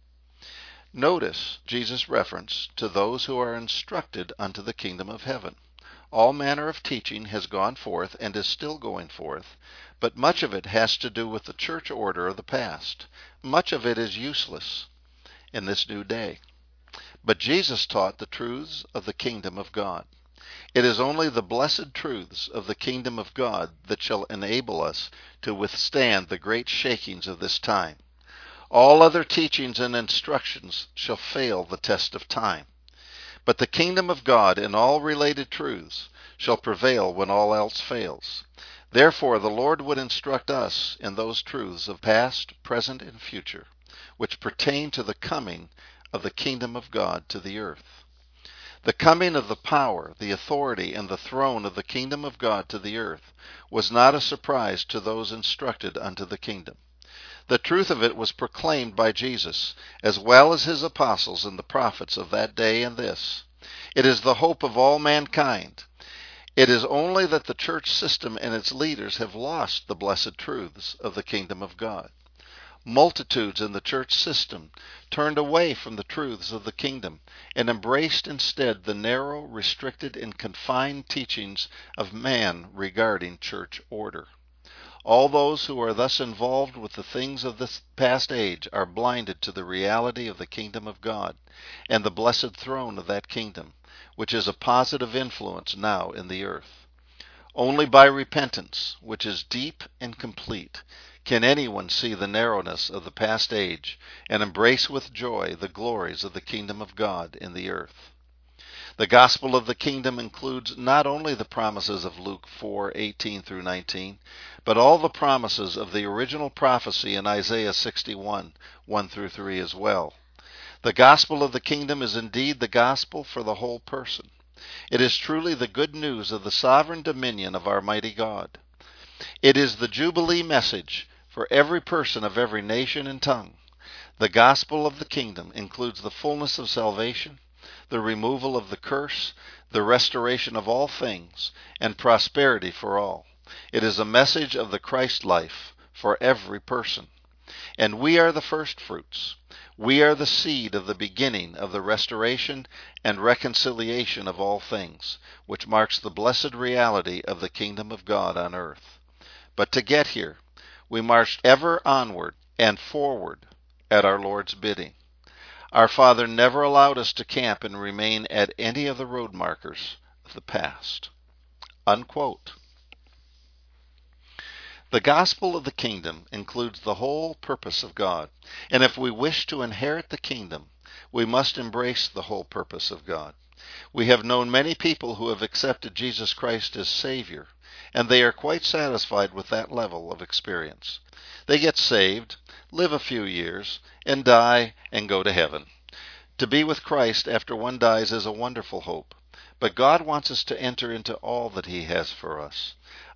[SPEAKER 1] Notice Jesus' reference to those who are instructed unto the kingdom of heaven. All manner of teaching has gone forth and is still going forth, but much of it has to do with the church order of the past. Much of it is useless in this new day. But Jesus taught the truths of the kingdom of God. It is only the blessed truths of the kingdom of God that shall enable us to withstand the great shakings of this time. All other teachings and instructions shall fail the test of time. But the kingdom of God and all related truths shall prevail when all else fails. Therefore the Lord would instruct us in those truths of past, present, and future, which pertain to the coming of the kingdom of God to the earth. The coming of the power, the authority, and the throne of the kingdom of God to the earth was not a surprise to those instructed unto the kingdom. The truth of it was proclaimed by Jesus, as well as his apostles and the prophets of that day and this. It is the hope of all mankind. It is only that the church system and its leaders have lost the blessed truths of the kingdom of God. Multitudes in the church system turned away from the truths of the kingdom and embraced instead the narrow, restricted, and confined teachings of man regarding church order. All those who are thus involved with the things of this past age are blinded to the reality of the kingdom of God and the blessed throne of that kingdom, which is a positive influence now in the earth. Only by repentance, which is deep and complete, can anyone see the narrowness of the past age and embrace with joy the glories of the kingdom of God in the earth. The gospel of the kingdom includes not only the promises of Luke four eighteen through nineteen, but all the promises of the original prophecy in Isaiah sixty-one one through three as well. The gospel of the kingdom is indeed the gospel for the whole person. It is truly the good news of the sovereign dominion of our mighty God. It is the Jubilee message for every person of every nation and tongue. The gospel of the kingdom includes the fullness of salvation, the removal of the curse, the restoration of all things, and prosperity for all. It is a message of the Christ life for every person. And we are the first fruits. We are the seed of the beginning of the restoration and reconciliation of all things, which marks the blessed reality of the kingdom of God on earth. But to get here, we marched ever onward and forward at our Lord's bidding. Our Father never allowed us to camp and remain at any of the road markers of the past. Unquote. The gospel of the kingdom includes the whole purpose of God, and if we wish to inherit the kingdom, we must embrace the whole purpose of God. We have known many people who have accepted Jesus Christ as Savior, and they are quite satisfied with that level of experience. They get saved, live a few years, and die and go to heaven. To be with Christ after one dies is a wonderful hope, but God wants us to enter into all that He has for us.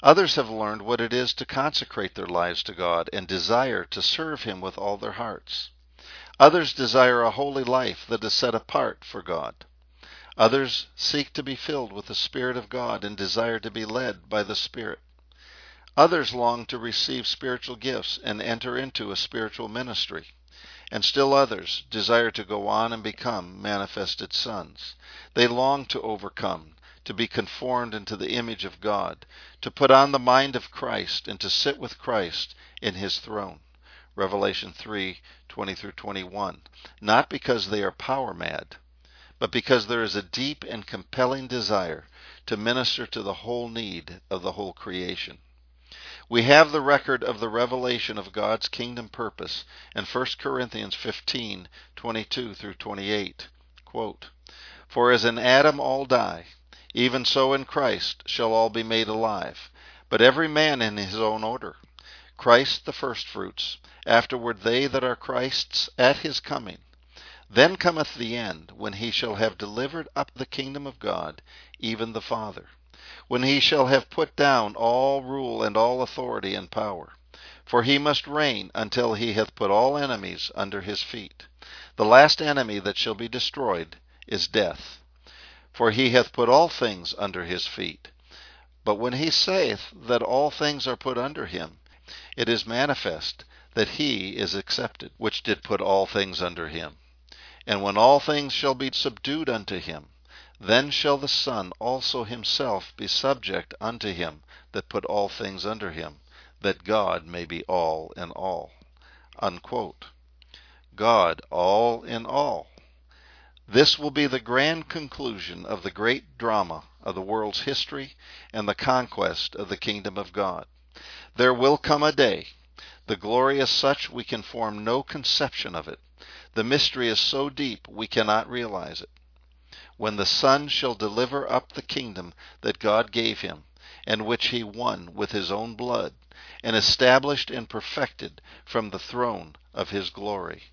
[SPEAKER 1] Others have learned what it is to consecrate their lives to God and desire to serve Him with all their hearts. Others desire a holy life that is set apart for God. Others seek to be filled with the Spirit of God and desire to be led by the Spirit. Others long to receive spiritual gifts and enter into a spiritual ministry. And still others desire to go on and become manifested sons. They long to overcome, to be conformed into the image of God, to put on the mind of Christ, and to sit with Christ in His throne. Revelation three, twenty through twenty-one. Not because they are power mad, but because there is a deep and compelling desire to minister to the whole need of the whole creation. We have the record of the revelation of God's kingdom purpose in First Corinthians fifteen, twenty-two through twenty-eight. Quote, "For as in Adam all die, even so in Christ shall all be made alive, but every man in his own order. Christ the firstfruits, afterward they that are Christ's at his coming. Then cometh the end, when he shall have delivered up the kingdom of God, even the Father, when he shall have put down all rule and all authority and power. For he must reign until he hath put all enemies under his feet. The last enemy that shall be destroyed is death. For he hath put all things under his feet. But when he saith that all things are put under him, it is manifest that he is accepted, which did put all things under him. And when all things shall be subdued unto him, then shall the Son also himself be subject unto him that put all things under him, that God may be all in all." Unquote. God all in all. This will be the grand conclusion of the great drama of the world's history and the conquest of the kingdom of God. There will come a day. The glory is such we can form no conception of it. The mystery is so deep we cannot realize it. When the Son shall deliver up the kingdom that God gave him, and which he won with his own blood, and established and perfected from the throne of his glory.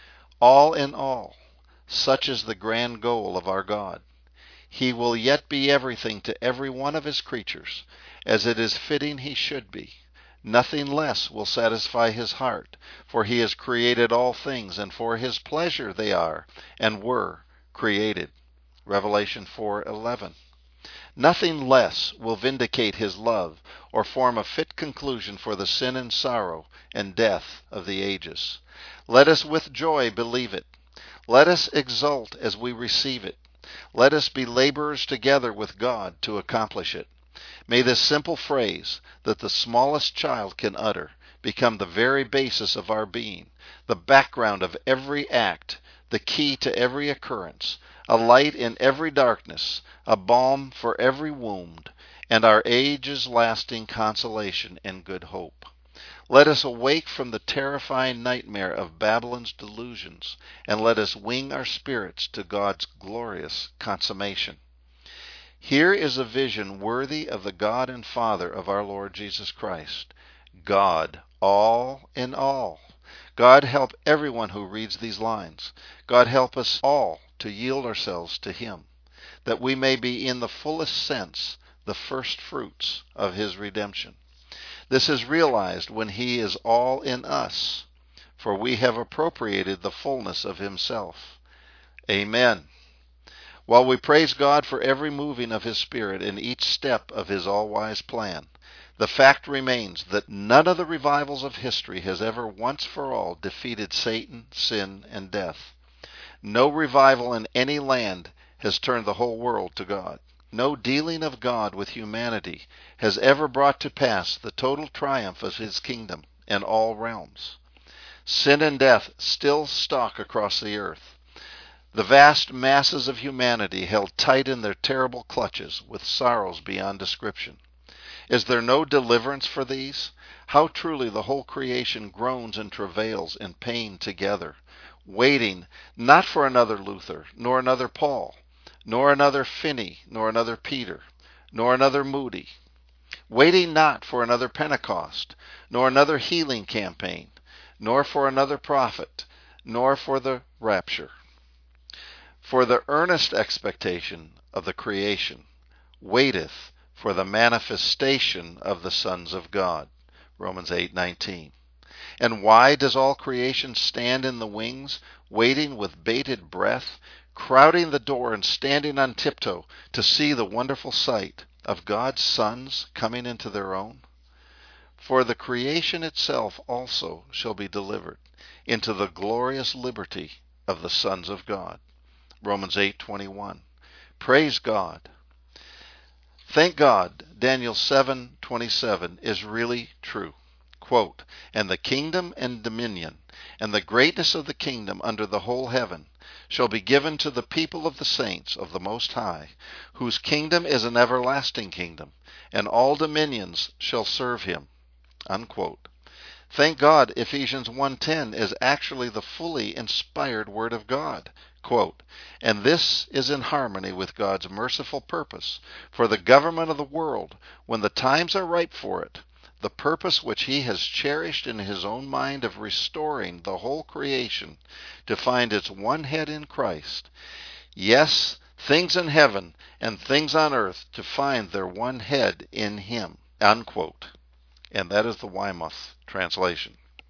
[SPEAKER 1] All in all, such is the grand goal of our God. He will yet be everything to every one of his creatures, as it is fitting he should be. Nothing less will satisfy his heart, for he has created all things, and for his pleasure they are, and were, created. Revelation four eleven. Nothing less will vindicate his love, or form a fit conclusion for the sin and sorrow and death of the ages. Let us with joy believe it. Let us exult as we receive it. Let us be laborers together with God to accomplish it. May this simple phrase that the smallest child can utter become the very basis of our being, the background of every act, the key to every occurrence, a light in every darkness, a balm for every wound, and our ages lasting consolation and good hope. Let us awake from the terrifying nightmare of Babylon's delusions, and let us wing our spirits to God's glorious consummation. Here is a vision worthy of the God and Father of our Lord Jesus Christ. God all in all. God help everyone who reads these lines. God help us all to yield ourselves to him, that we may be in the fullest sense the first fruits of his redemption. This is realized when he is all in us, for we have appropriated the fullness of himself. Amen. While we praise God for every moving of his Spirit in each step of his all-wise plan, the fact remains that none of the revivals of history has ever once for all defeated Satan, sin, and death. No revival in any land has turned the whole world to God. No dealing of God with humanity has ever brought to pass the total triumph of his kingdom in all realms. Sin and death still stalk across the earth. The vast masses of humanity held tight in their terrible clutches with sorrows beyond description. Is there no deliverance for these? How truly the whole creation groans and travails in pain together, waiting not for another Luther, nor another Paul, nor another Finney, nor another Peter, nor another Moody, waiting not for another Pentecost, nor another healing campaign, nor for another prophet, nor for the rapture. For the earnest expectation of the creation waiteth for the manifestation of the sons of God. Romans eight nineteen. And why does all creation stand in the wings, waiting with bated breath, crowding the door and standing on tiptoe to see the wonderful sight of God's sons coming into their own? For the creation itself also shall be delivered into the glorious liberty of the sons of God. Romans eight twenty-one. Praise God. Thank God, Daniel seven twenty-seven is really true. Quote, and the kingdom and dominion, and the greatness of the kingdom under the whole heaven, shall be given to the people of the saints of the Most High, whose kingdom is an everlasting kingdom, and all dominions shall serve him. Unquote. Thank God, Ephesians one ten is actually the fully inspired Word of God. Quote, and this is in harmony with God's merciful purpose for the government of the world when the times are ripe for it, the purpose which he has cherished in his own mind of restoring the whole creation to find its one head in Christ. Yes, things in heaven and things on earth to find their one head in him. Unquote. And that is the Weymouth translation.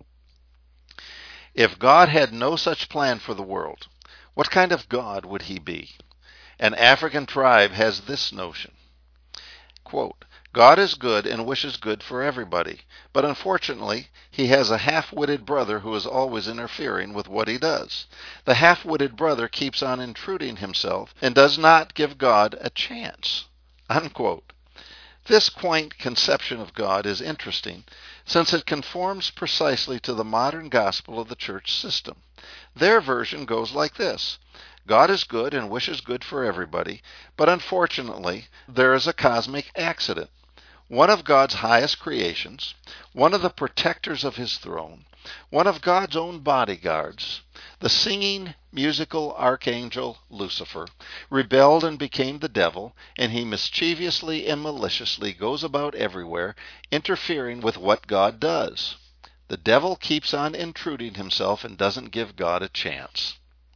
[SPEAKER 1] If God had no such plan for the world, what kind of God would he be? An African tribe has this notion. Quote, God is good and wishes good for everybody, but unfortunately, he has a half-witted brother who is always interfering with what he does. The half-witted brother keeps on intruding himself and does not give God a chance. Unquote. This quaint conception of God is interesting, since it conforms precisely to the modern gospel of the church system. Their version goes like this. God is good and wishes good for everybody, but unfortunately, there is a cosmic accident. One of God's highest creations, one of the protectors of his throne, one of God's own bodyguards, the singing, musical archangel Lucifer, rebelled and became the devil, and he mischievously and maliciously goes about everywhere, interfering with what God does. The devil keeps on intruding himself and doesn't give God a chance.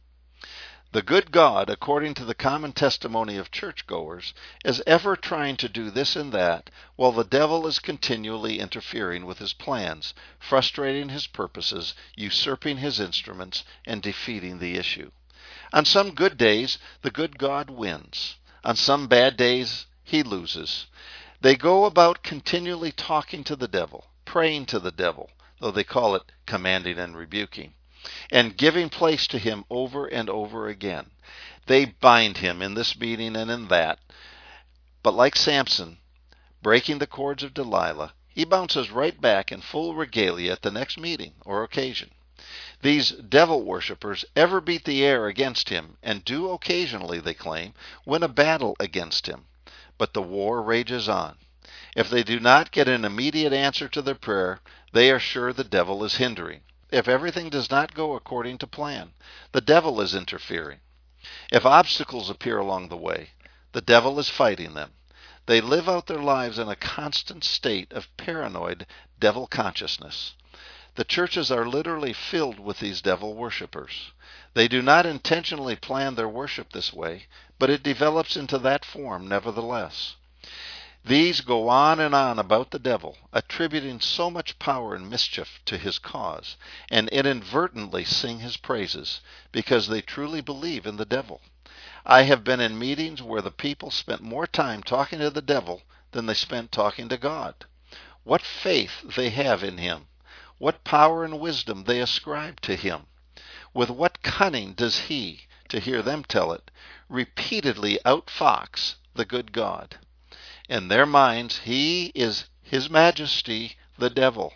[SPEAKER 1] The good God, according to the common testimony of churchgoers, is ever trying to do this and that, while the devil is continually interfering with his plans, frustrating his purposes, usurping his instruments, and defeating the issue. On some good days, the good God wins. On some bad days, he loses. They go about continually talking to the devil, praying to the devil, though they call it commanding and rebuking, and giving place to him over and over again. They bind him in this meeting and in that, but like Samson, breaking the cords of Delilah, he bounces right back in full regalia at the next meeting or occasion. These devil worshippers ever beat the air against him, and do occasionally, they claim, win a battle against him. But the war rages on. If they do not get an immediate answer to their prayer, they are sure the devil is hindering. If everything does not go according to plan, the devil is interfering. If obstacles appear along the way, the devil is fighting them. They live out their lives in a constant state of paranoid devil consciousness. The churches are literally filled with these devil worshippers. They do not intentionally plan their worship this way, but it develops into that form nevertheless. These go on and on about the devil, attributing so much power and mischief to his cause, and inadvertently sing his praises, because they truly believe in the devil. I have been in meetings where the people spent more time talking to the devil than they spent talking to God. What faith they have in him! What power and wisdom they ascribe to him! With what cunning does he, to hear them tell it, repeatedly outfox the good God! In their minds, he is His Majesty, the devil.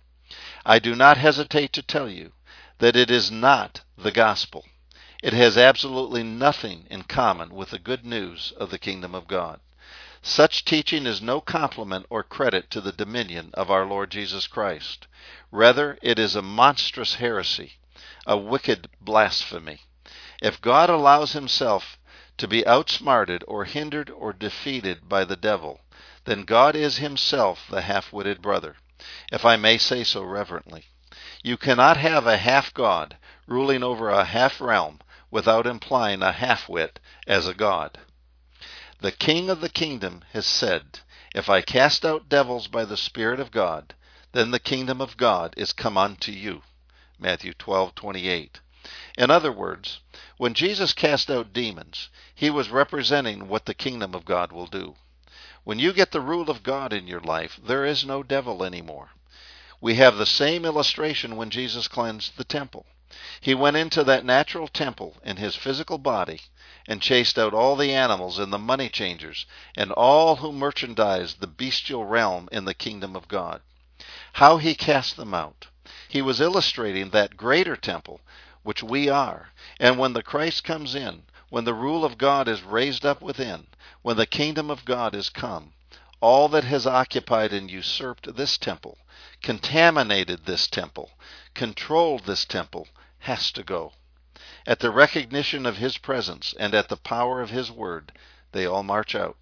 [SPEAKER 1] I do not hesitate to tell you that it is not the gospel. It has absolutely nothing in common with the good news of the kingdom of God. Such teaching is no compliment or credit to the dominion of our Lord Jesus Christ. Rather, it is a monstrous heresy, a wicked blasphemy. If God allows himself to be outsmarted or hindered or defeated by the devil, then God is himself the half-witted brother, if I may say so reverently. You cannot have a half-God ruling over a half-realm without implying a half-wit as a God. The King of the kingdom has said, if I cast out devils by the Spirit of God, then the kingdom of God is come unto you. Matthew twelve twenty-eight. In other words, when Jesus cast out demons, he was representing what the kingdom of God will do. When you get the rule of God in your life, there is no devil anymore. We have the same illustration when Jesus cleansed the temple. He went into that natural temple in his physical body and chased out all the animals and the money changers and all who merchandised the bestial realm in the kingdom of God. How he cast them out. He was illustrating that greater temple, which we are. And when the Christ comes in, when the rule of God is raised up within, when the kingdom of God is come, all that has occupied and usurped this temple, contaminated this temple, controlled this temple, has to go. At the recognition of his presence and at the power of his word, they all march out.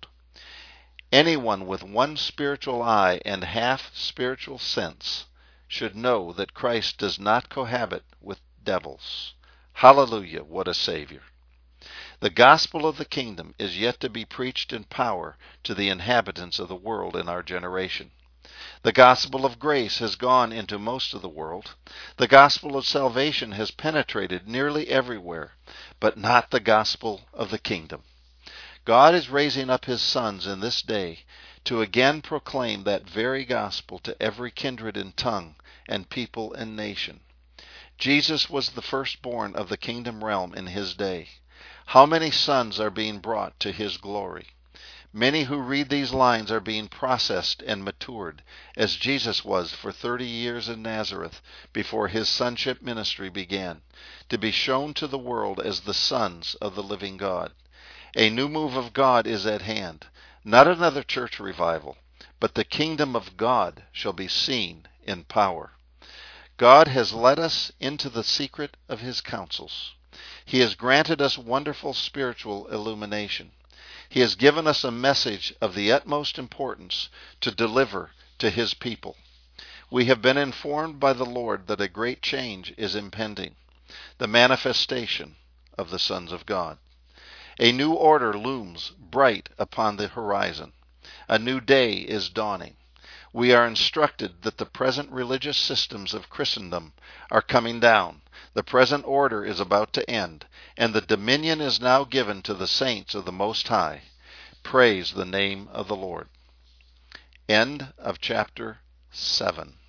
[SPEAKER 1] Anyone with one spiritual eye and half spiritual sense should know that Christ does not cohabit with devils. Hallelujah, what a Savior. The gospel of the kingdom is yet to be preached in power to the inhabitants of the world in our generation. The gospel of grace has gone into most of the world. The gospel of salvation has penetrated nearly everywhere, but not the gospel of the kingdom. God is raising up his sons in this day to again proclaim that very gospel to every kindred and tongue and people and nation. Jesus was the firstborn of the kingdom realm in his day. How many sons are being brought to his glory? Many who read these lines are being processed and matured, as Jesus was for thirty years in Nazareth before his sonship ministry began, to be shown to the world as the sons of the living God. A new move of God is at hand, not another church revival, but the kingdom of God shall be seen in power. God has led us into the secret of his counsels. He has granted us wonderful spiritual illumination. He has given us a message of the utmost importance to deliver to his people. We have been informed by the Lord that a great change is impending, the manifestation of the sons of God. A new order looms bright upon the horizon. A new day is dawning. We are instructed that the present religious systems of Christendom are coming down. The present order is about to end, and the dominion is now given to the saints of the Most High. Praise the name of the Lord. End of chapter seven.